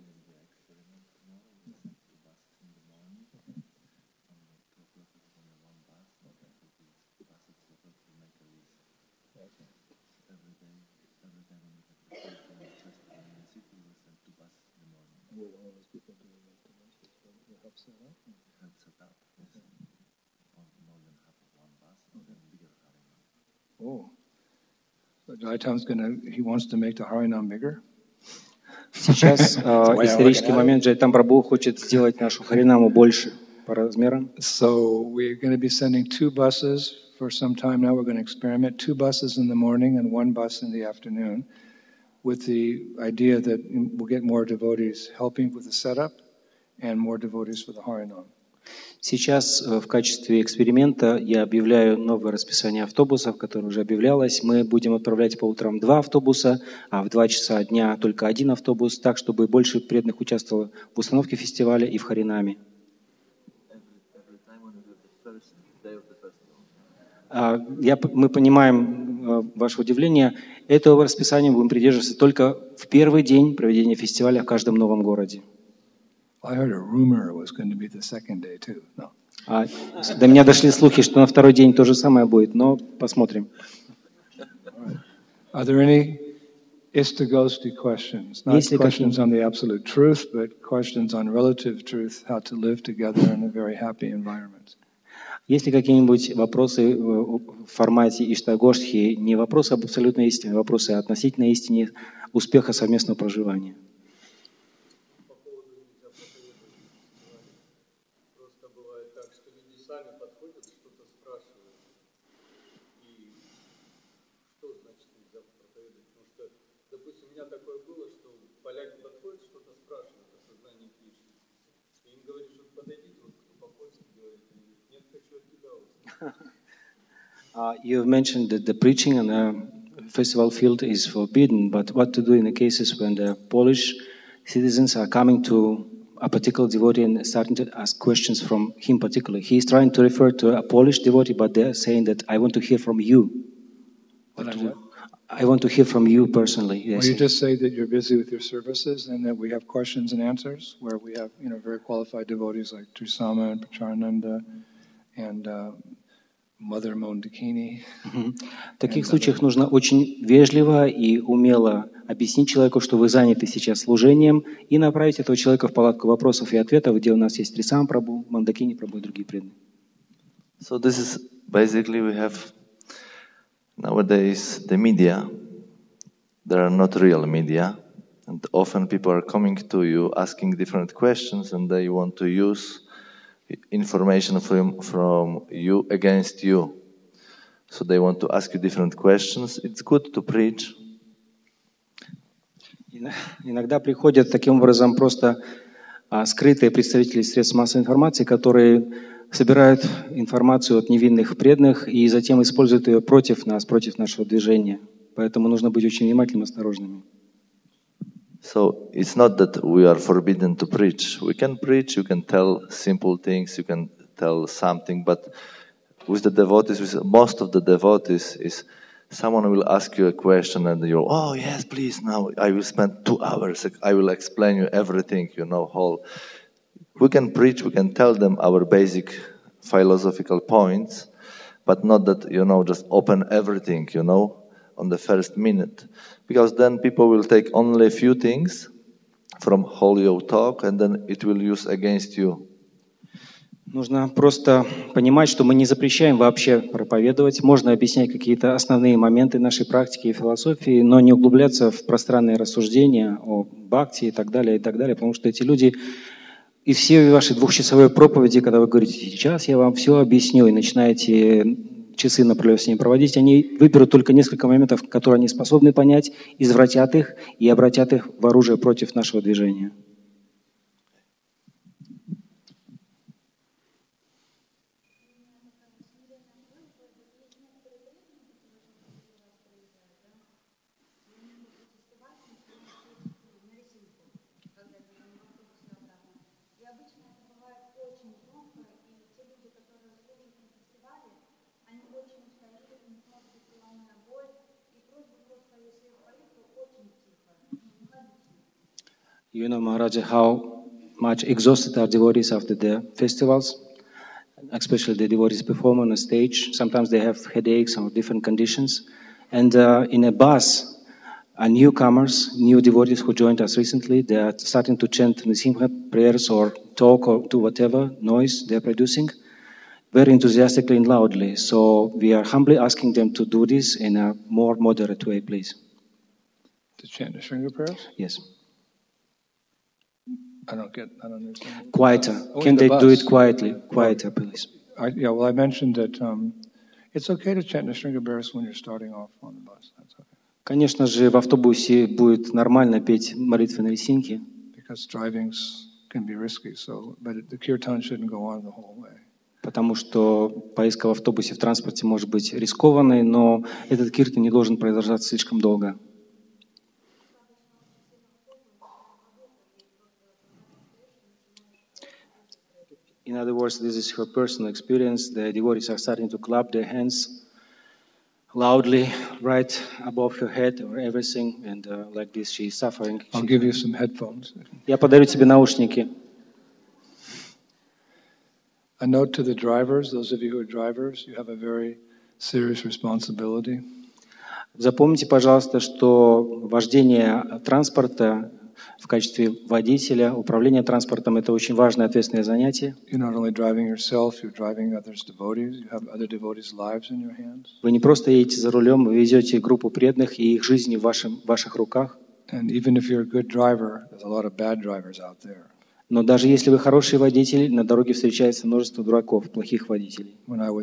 Oh, so he wants to make the Harinam bigger. Сейчас исторический момент, Джайтам Прабху хочет сделать нашу Харинаму больше по размерам. So we're going to be sending 2 buses for some time now. We're going to experiment 2 buses in the morning and 1 bus in the afternoon, with the idea that we'll get more devotees helping with the setup and more devotees for the Harinam. Сейчас в качестве эксперимента я объявляю новое расписание автобусов, которое уже объявлялось. Мы будем отправлять по утрам 2 автобуса, а в 2 часа дня только 1 автобус, так, чтобы больше преданных участвовало в установке фестиваля и в Харинаме. Мы понимаем ваше удивление. Этого расписания будем придерживаться только в первый день проведения фестиваля в каждом новом городе. I heard a rumor it was going to be the second day too. No. До меня дошли слухи, что на второй день то же самое будет, но посмотрим. Are there any Istagosti questions? Not questions on the absolute truth, but questions on relative truth, how to live together in a very happy environment. Есть ли какие-нибудь вопросы в формате Иштагоштхи, не вопросы об абсолютной истине, а вопросы о относительной истине успеха совместного проживания? You have mentioned that the preaching on the festival field is forbidden, but what to do in the cases when the Polish citizens are coming to a particular devotee and starting to ask questions from him particularly? He is trying to refer to a Polish devotee, but they are saying that I want to hear from you. I want to hear from you personally. Well, you just say that you're busy with your services and that we have questions and answers where we have, very qualified devotees like Trisama and Pacharananda and Mother Mondakini. В таких случаях нужно очень вежливо и умело объяснить человеку, что вы заняты сейчас служением, и направить этого человека в палатку вопросов и ответов, где у нас есть Трисам Прабху, Мандакини Прабху и другие преданные. So this is basically we have nowadays the media. There are not real media, and often people are coming to you asking different questions, and they want to use information from you against you. So they want to ask you different questions. It's good to preach. Иногда приходят таким образом просто скрытые представители средств массовой информации, которые собирают информацию от невинных преданных и затем используют ее против нас, против нашего движения. Поэтому нужно быть очень внимательными и осторожными. So it's not that we are forbidden to preach. We can preach, you can tell simple things, you can tell something, but with the devotees, with most of the devotees, is someone will ask you a question and you're, oh yes, please, now I will spend 2 hours, I will explain you everything, whole. We can preach, we can tell them our basic philosophical points, but not that, just open everything, on the first minute. Because then people will take only a few things from whole your talk, and then it will use against you. Нужно просто понимать, что мы не запрещаем вообще проповедовать. Можно объяснять какие-то основные моменты нашей практики и философии, но не углубляться в пространные рассуждения о бхакти и так далее, потому что эти люди и все ваши 2-часовые проповеди, когда вы говорите, сейчас я вам все объясню, и начинаете часы напролет с ними проводить, они выберут только несколько моментов, которые они способны понять, извратят их и обратят их в оружие против нашего движения. You know, Maharaja, how much exhausted are devotees after the festivals, especially the devotees perform on a stage. Sometimes they have headaches or different conditions. And in a bus, newcomers, new devotees who joined us recently, they are starting to chant Nisimha prayers or talk or do whatever noise they are producing, very enthusiastically and loudly. So we are humbly asking them to do this in a more moderate way, please. To chant the Shringa prayers? Yes. I don't understand. Quieter. Can they do it quietly? Quieter, please. I mentioned that it's okay to chant Nishringa prayers when you're starting off on the bus. That's okay. Конечно же, в автобусе будет нормально петь молитвы на Рисинке. Because driving can be risky, but the kirtan shouldn't go on the whole way. Потому что поездка в автобусе, в транспорте может быть рискованной, но этот киртан не должен продолжаться слишком долго. In other words, this is her personal experience. The devotees are starting to clap their hands loudly right above her head or everything, and like this she is suffering. I'll give you some headphones. Я подарю тебе наушники. A note to the drivers, those of you who are drivers, you have a very serious responsibility. Запомните, пожалуйста, что вождение транспорта в качестве водителя, управление транспортом – это очень важное ответственное занятие. Вы не просто едете за рулем, вы везете группу преданных и их жизни в ваших руках. Но даже если вы хороший водитель, на дороге встречается множество дураков, плохих водителей.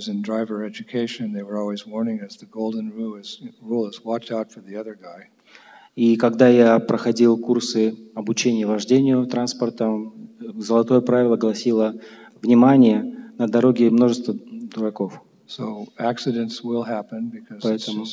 И когда я проходил курсы обучения вождению транспортом, золотое правило гласило: внимание, на дороге множество дураков. Поэтому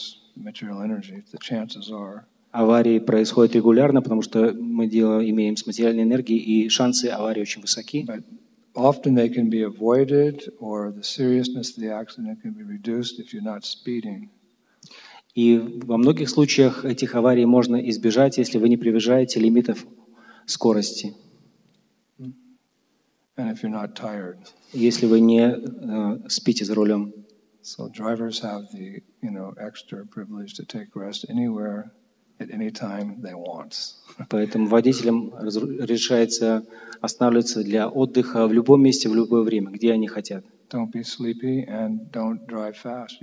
аварии происходят регулярно, потому что мы дело имеем с материальной энергией, и шансы аварии очень высоки. Often they can be avoided, or the seriousness of the accident can be reduced if you're not speeding. И во многих случаях этих аварий можно избежать, если вы не превышаете лимитов скорости. And if you're not tired. Если вы не спите за рулем. So drivers have the, extra privilege to take rest anywhere, at any time they want. Поэтому водителям разрешается останавливаться для отдыха в любом месте, в любое время, где они хотят. Don't be sleepy and don't drive fast.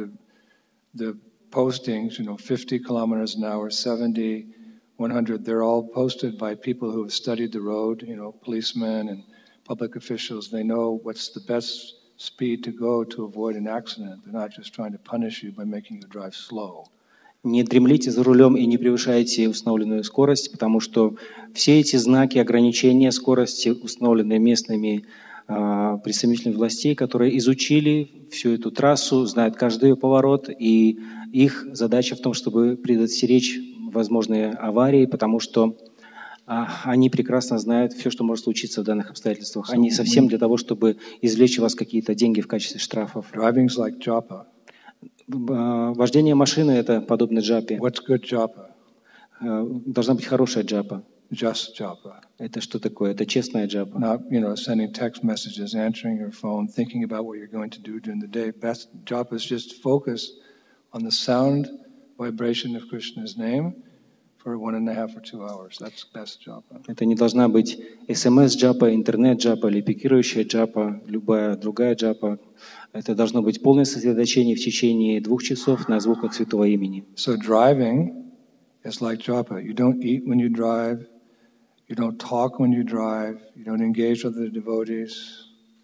The postings, 50 kilometers an hour, 70, 100, they're all posted by people who have studied the road, policemen and public officials. They know what's the best speed to go to avoid an accident. They're not just trying to punish you by making you drive slow. Не дремлите за рулем и не превышайте установленную скорость, потому что все эти знаки ограничения скорости, установленные местными представителями властей, которые изучили всю эту трассу, знают каждый ее поворот, и их задача в том, чтобы предостеречь возможные аварии, потому что они прекрасно знают все, что может случиться в данных обстоятельствах. Они совсем для того, чтобы извлечь у вас какие-то деньги в качестве штрафов. Driving's like japa. Вождение машины — это подобно джапе. What's good japa? Должна быть хорошая джапа. Just japa. Это что такое? Это честная джапа. Not, sending text messages, answering your phone, thinking about what you're going to do during the day. Best japa is just focus on the sound vibration of Krishna's name for 1.5 or 2 hours. That's best japa. Это не должна быть СМС-джапа, интернет-джапа или пикирующая джапа, любая другая джапа. Это должно быть полное сосредоточение в течение 2 часов на звуках Святого Имени. So driving is like japa. You don't eat when you drive. You don't talk when you drive. You don't engage with the devotees.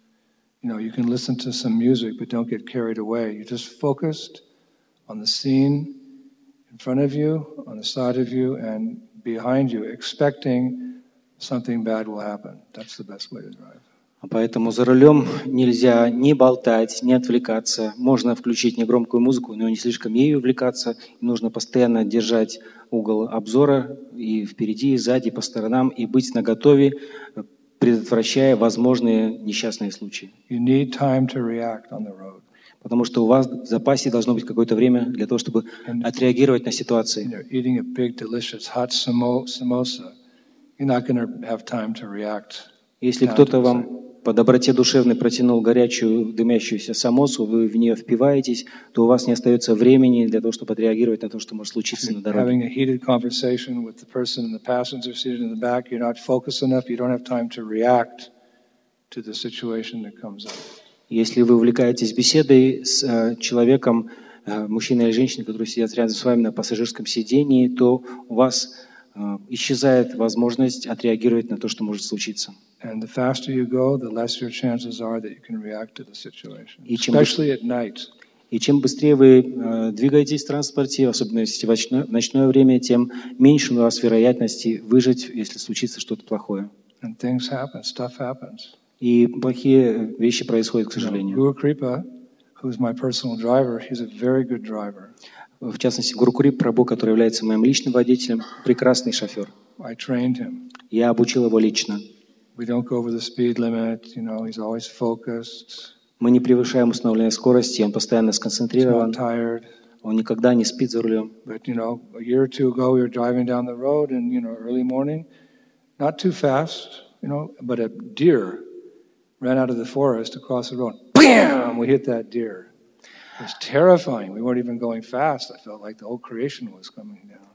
You can listen to some music, but don't get carried away. You're just focused on the scene in front of you, on the side of you, and behind you, expecting something bad will happen. That's the best way to drive. Поэтому за рулем нельзя ни болтать, ни отвлекаться. Можно включить негромкую музыку, но не слишком ею увлекаться. Нужно постоянно держать угол обзора и впереди, и сзади, по сторонам, и быть наготове, предотвращая возможные несчастные случаи. You need time to react on the road. Потому что у вас в запасе должно быть какое-то время для того, чтобы отреагировать на ситуации. Eating a big, delicious hot samosa, you're not going to have time to react. Если кто-то вам по доброте душевной протянул горячую дымящуюся самосу, вы в нее впиваетесь, то у вас не остается времени для того, чтобы отреагировать на то, что может случиться на дороге. Having a heated conversation with the person in the passenger seat in the back, you're not focused enough, you don't have time to react to the situation that comes up. Если вы увлекаетесь беседой с человеком, мужчиной или женщиной, которые сидят рядом с вами на пассажирском сидении, то у вас исчезает возможность отреагировать на то, что может случиться. And the faster you go, the less your chances are that you can react to the situation, especially at night. И чем быстрее вы двигаетесь в транспорте, особенно если в ночное время, тем меньше у вас вероятности выжить, если случится что-то плохое. And things happen, stuff happens. И плохие вещи происходят, к сожалению. Guru Kripa, who's my personal driver, he's a very good driver. В частности, Гуру Крипа Прабху, который является моим личным водителем, прекрасный шофер. I trained him. Я обучил его лично. We don't go over the speed limit, he's always focused. Мы не превышаем установленной скорости, он постоянно He's сконцентрирован, not tired. он никогда не спит за рулем. But, a year or two ago, we were driving down the road and, early morning, not too fast, but a deer ran out of the forest across the road. Bam! We hit that deer. It was terrifying. We weren't even going fast. I felt like the whole creation was coming down.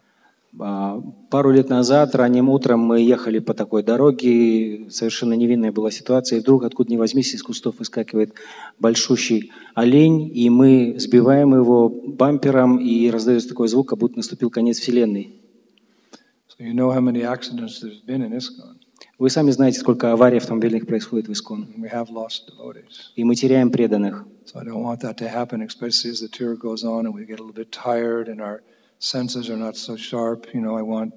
Пару лет назад, ранним утром, мы ехали по такой дороге, совершенно невинная была ситуация, и вдруг, откуда ни возьмись, из кустов выскакивает большущий олень, и мы сбиваем его бампером, и раздается такой звук, как будто наступил конец Вселенной. So you know how many accidents there's been in ISKCON. Вы сами знаете, сколько аварий автомобильных происходит в ИСККОН. We have lost devotees. И мы теряем преданных. So I don't want that to happen, especially as the tour goes on and we get a little bit tired and our senses are not so sharp. I want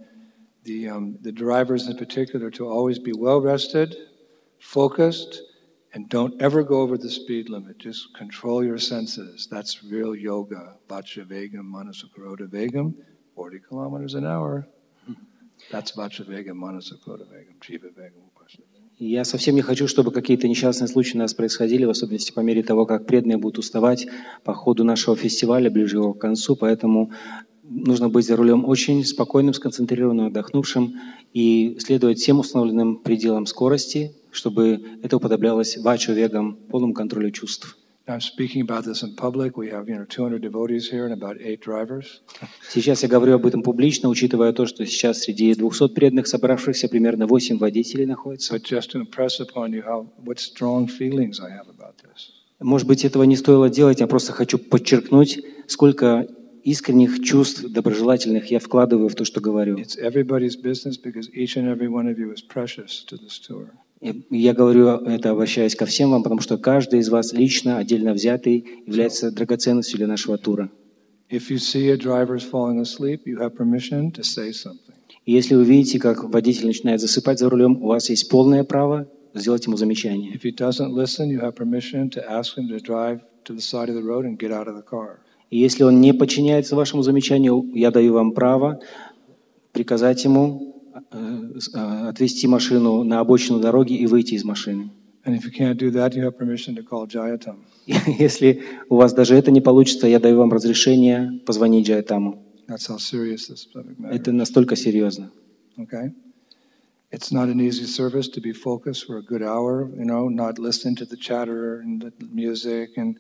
the drivers in particular to always be well rested, focused, and don't ever go over the speed limit. Just control your senses. That's real yoga. Vacha Vegam, Manasukroda Vegam, 40 kilometers an hour. That's Vacha Vegam, Manasukroda Vegam, Jiva Vegam. И я совсем не хочу, чтобы какие-то несчастные случаи у нас происходили, в особенности по мере того, как преданные будут уставать по ходу нашего фестиваля, ближе его к концу. Поэтому нужно быть за рулем очень спокойным, сконцентрированным, отдохнувшим и следовать всем установленным пределам скорости, чтобы это уподоблялось вача-вегам, полному контролю чувств. I'm speaking about this in public. We have, 200 devotees here and about 8 drivers. Сейчас я говорю об этом публично, учитывая то, что сейчас среди 200 преданных собравшихся примерно 8 водителей находится. But just to impress upon you what strong feelings I have about this. Может быть, этого не стоило делать, я просто хочу подчеркнуть, сколько искренних чувств доброжелательных я вкладываю в то, что говорю. It's everybody's business because each and every one of you is precious to this tour. Я говорю это, обращаясь ко всем вам, потому что каждый из вас лично, отдельно взятый, является драгоценностью для нашего тура. If you see a driver falling asleep, you have permission to say something. И если вы видите, как водитель начинает засыпать за рулем, у вас есть полное право сделать ему замечание. If he doesn't listen, you have permission to ask him to drive to the side of the road and get out of the car. И если он не подчиняется вашему замечанию, я даю вам право приказать ему отвести машину на обочину дороги и выйти из машины. And if you can't do that, you have permission to call Jayatam. Если у вас даже это не получится, я даю вам разрешение позвонить Джаятаму. That's how serious this subject matter Это is. настолько серьезно. Okay? It's not an easy service to be focused for a good hour, not listening to the chatter and the music and,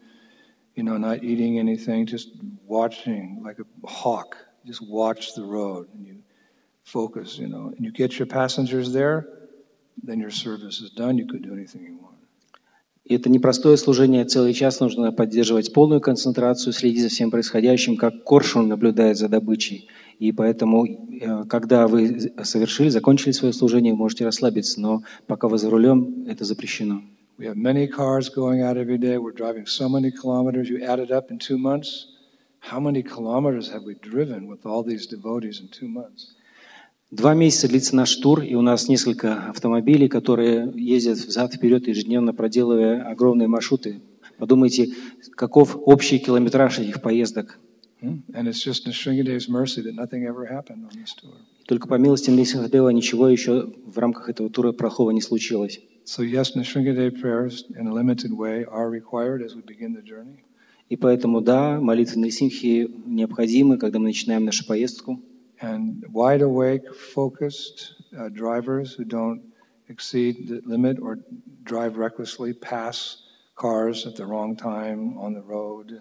not eating anything, just watching like a hawk. Just watch the road and you focus, and you get your passengers there, then your service is done. You could do anything you want. И это непростое служение. Целый час нужно поддерживать полную концентрацию, следить за всем происходящим, как коршун наблюдает за добычей. И поэтому, когда вы закончили свое служение, вы можете расслабиться, но пока вы за рулем, это запрещено. We have many cars going out every day. We're driving so many kilometers. You add it up in 2 months. How many kilometers have we driven with all these devotees in 2 months? 2 месяца длится наш тур, и у нас несколько автомобилей, которые ездят взад-вперед, ежедневно проделывая огромные маршруты. Подумайте, каков общий километраж этих поездок. And it's just Nrsingadeva's mercy that nothing ever happened on this tour. Только по милости Нрсимхадева ничего еще в рамках этого тура плохого не случилось. So yes, Nrsingadeva prayers in a limited way are required as we begin the journey. И поэтому, да, молитвы Нрсимхи необходимы, когда мы начинаем нашу поездку. And wide awake, focused drivers who don't exceed the limit or drive recklessly, pass cars at the wrong time on the road.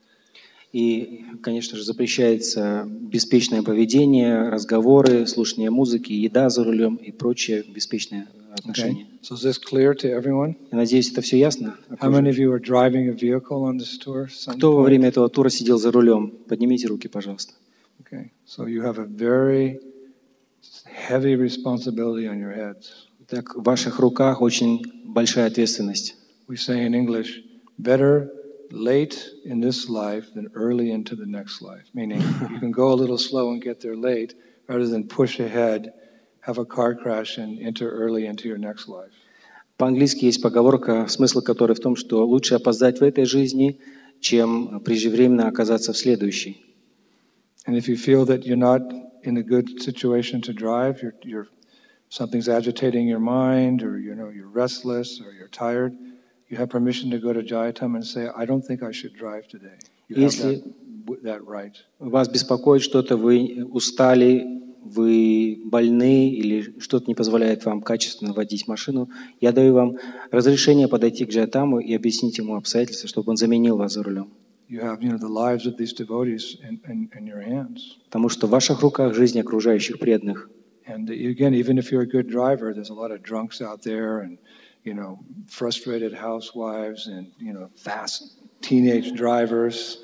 И, конечно же, запрещается беспечное поведение, разговоры, слушание музыки, еда за рулем и прочее беспечное отношение. Okay. So is this clear to everyone? Я надеюсь, это все ясно. How many of you are driving a vehicle on this tour? Кто во время этого тура сидел за рулем? Поднимите руки, пожалуйста. Okay. So you have a very heavy responsibility on your heads. Так, в ваших руках очень большая ответственность. We say in English, better late in this life than early into the next life. Meaning, you can go a little slow and get there late, rather than push ahead, have a car crash, and enter early into your next life. По-английски есть поговорка, смысл которой в том, что лучше опоздать в этой жизни, чем преждевременно оказаться в следующей. And if you feel that you're not in a good situation to drive, something's agitating your mind, or you're restless, or you're tired, you have permission to go to Jayatam and say, I don't think I should drive today. You have that right. Вас беспокоит что-то, вы устали, вы больны или что-то не позволяет вам качественно водить машину, я даю вам разрешение подойти к Джаятаму и объяснить ему обстоятельства, чтобы он заменил вас за рулем. You have, the lives of these devotees in your hands. Потому что в ваших руках жизнь окружающих преданных. And again, even if you're a good driver, there's a lot of drunks out there, and frustrated housewives, and fast teenage drivers.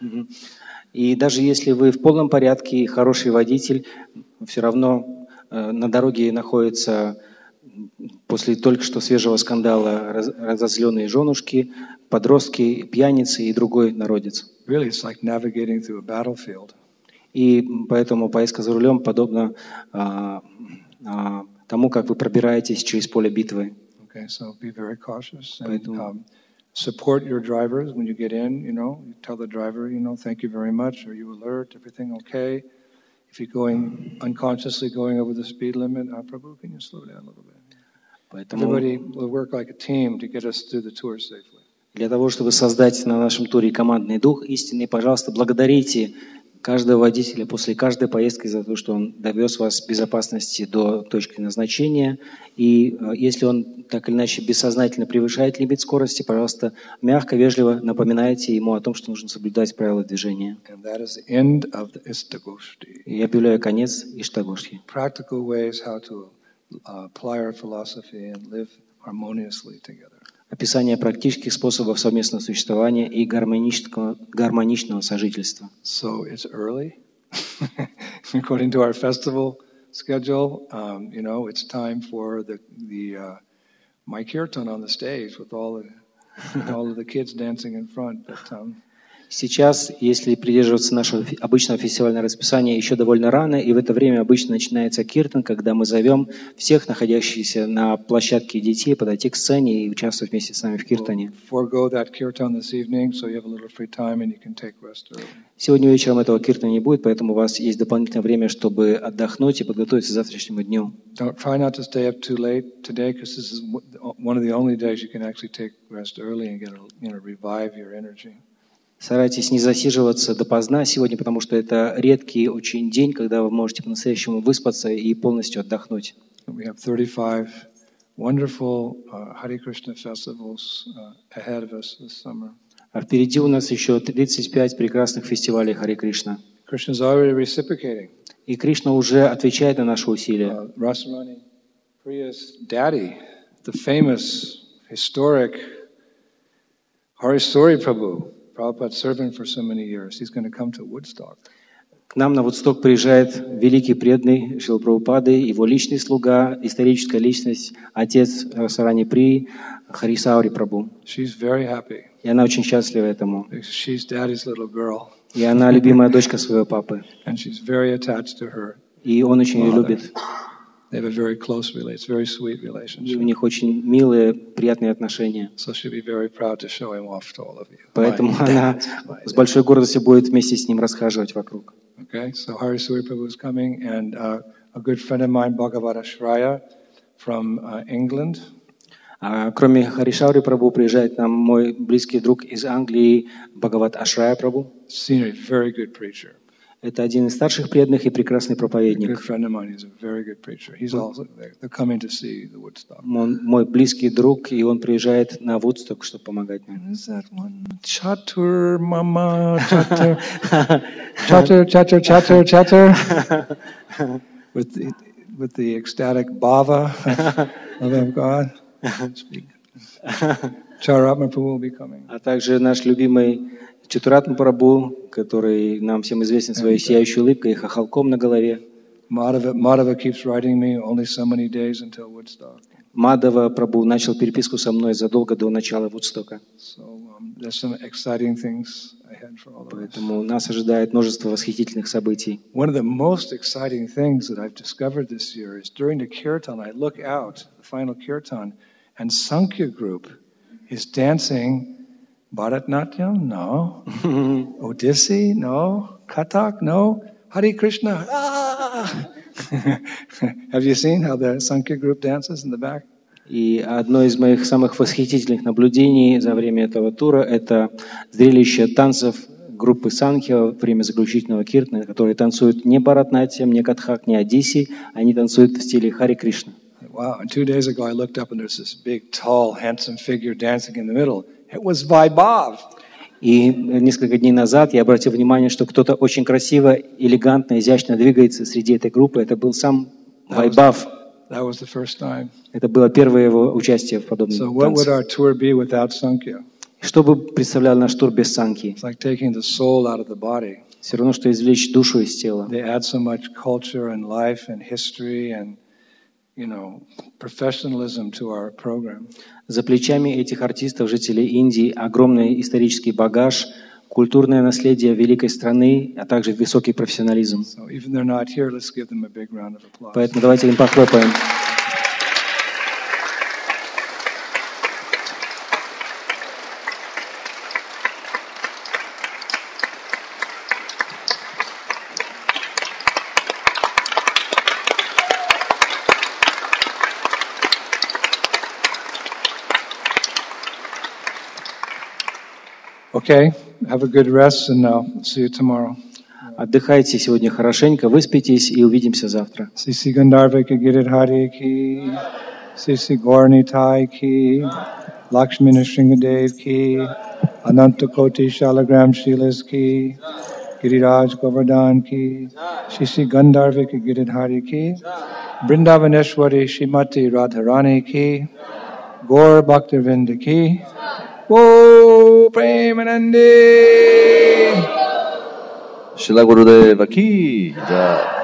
И даже если вы в полном порядке и хороший водитель, все равно на дороге находятся после только что свежего скандала разозленные женушки, подростки, пьяницы и другой народец. Really, it's like navigating through a battlefield. И поэтому поездка за рулем подобна тому, как вы пробираетесь через поле битвы. Okay, so be very cautious and support your drivers when you get in. You tell the driver, thank you very much. Are you alert? Everything okay? If you're unconsciously going over the speed limit, Prabhu, can you slow down a little bit? Поэтому Everybody will work like a team to get us through the tour safely. для того, чтобы создать на нашем туре командный дух истинный, пожалуйста, благодарите каждого водителя после каждой поездки за то, что он довез вас в безопасности до точки назначения. И если он так или иначе бессознательно превышает лимит скорости, пожалуйста, мягко, вежливо напоминайте ему о том, что нужно соблюдать правила движения. And that is the end of the Ishtagoshti. И я объявляю конец Иштагошти. Practical ways how to apply our philosophy and live harmoniously together. Описание практических способов совместного существования и гармоничного сожительства. So it's early. According to our festival schedule, it's time for the my kirtan on the stage with all of the kids dancing in front. But, Сейчас, если придерживаться нашего обычного фестивального расписания, еще довольно рано, и в это время обычно начинается киртан, когда мы зовем всех находящихся на площадке детей подойти к сцене и участвовать вместе с нами в киртане. Сегодня вечером этого киртана не будет, поэтому у вас есть дополнительное время, чтобы отдохнуть и подготовиться к завтрашнему дню. Try not to stay up too late today, because this is one of the only days you can actually take rest early and get revive your energy. Старайтесь не засиживаться допоздна сегодня, потому что это редкий очень день, когда вы можете по-настоящему выспаться и полностью отдохнуть. We have 35 wonderful Hare Krishna festivals ahead of us this summer. А впереди у нас еще 35 прекрасных фестивалей Харе Кришна. Krishna is already reciprocating. И Кришна уже отвечает на наши усилия. Rasamani Priya's daddy, the famous, historic Harisuri Prabhu, Prabhupada's servant for so many years, he's going to come to Woodstock. К нам на Вудсток приезжает великий преданный Шрила Прабхупады, его личный слуга, историческая личность, отец Сарани При, Харисаури Прабху. She's very happy. И она очень счастлива этому. She's daddy's little girl. И она любимая дочка своего папы. And she's very attached to her. И он очень ее любит. They have a very close relationship, very sweet relationship. И у них очень милые, приятные отношения. So she'll be very proud to show him off to all of you. Поэтому она с большой гордостью будет вместе с ним расхаживать вокруг. Okay, so Harisuri Prabhu is coming, and a good friend of mine, Bhagavad Ashraya, from England. Кроме Харишаури Прабху приезжает нам мой близкий друг из Англии Бхагават Ашрая Прабху. Senior, very good preacher. Это один из старших преданных и прекрасный проповедник. A good friend of mine, he's a very good preacher. He's also they're coming to see the Woodstock. Он мой близкий друг, и он приезжает на Вудсток, чтобы помогать нам. Is that one? Chatur, mama, chatur, chatur, chatur, chatur, chatur. With the ecstatic bhava of God. Charatma Prabhu will be coming. А также наш любимый Чатуратма Прабху, который нам всем известен своей сияющей улыбкой и хахалком на голове. Madhava keeps writing me only so many days until Woodstock. Мадава Прабху начал переписку со мной задолго до начала Вудстока. So there's some exciting things ahead for all of us. Поэтому нас ожидает множество восхитительных событий. One of the most exciting things that I've discovered this year is during the kirtan, I look out, the final kirtan, and Sankhya group is dancing Bharatnatyam? No. Odissi? No. Kathak? No. Hare Krishna? Ah! Have you seen how the Sankhya group dances in the back? И одно из моих самых восхитительных наблюдений за время этого тура – это зрелище танцев группы Санхья во время заключительного киртана, которые танцуют не Бхаратнатьям, не Катхак, не Одисси, они танцуют в стиле Харе Кришна. Wow, and 2 days ago I looked up and there's this big, tall, handsome figure dancing in the middle. It was Vaibhav. И несколько дней назад я обратил внимание, что кто-то очень красиво, элегантно, изящно двигается среди этой группы. Это был сам Вайбхав. That was the first time. Это было первое его участие в подобном So what would танце. our tour be without Sankhya? Что бы представлял наш тур без санки? It's like taking the soul out of the body. Все равно, что извлечь душу из тела. They add so much culture and life and history and, professionalism to our program. За плечами этих артистов, жителей Индии, огромный исторический багаж, культурное наследие великой страны, а также высокий профессионализм. So even they're not here, let's give them a big round of applause. Поэтому давайте им похлопаем. Okay, have a good rest and see you tomorrow. Отдыхайте сегодня хорошенько, выспитесь и увидимся завтра. Sisi Gandharvika Giridhari ki, Sisi Gauranitai ki, Lakshmi Nrsingadev ki, Ananta Koti Shalagram Shilas ki, Giriraj Govardhan ki, Sisi Gandharvika Giridhari ki, Vrindavaneshwari Shrimati Radharani ki, Gaur Bhaktivinda ki, Go Premanande! Srila Gurudeva ki jai.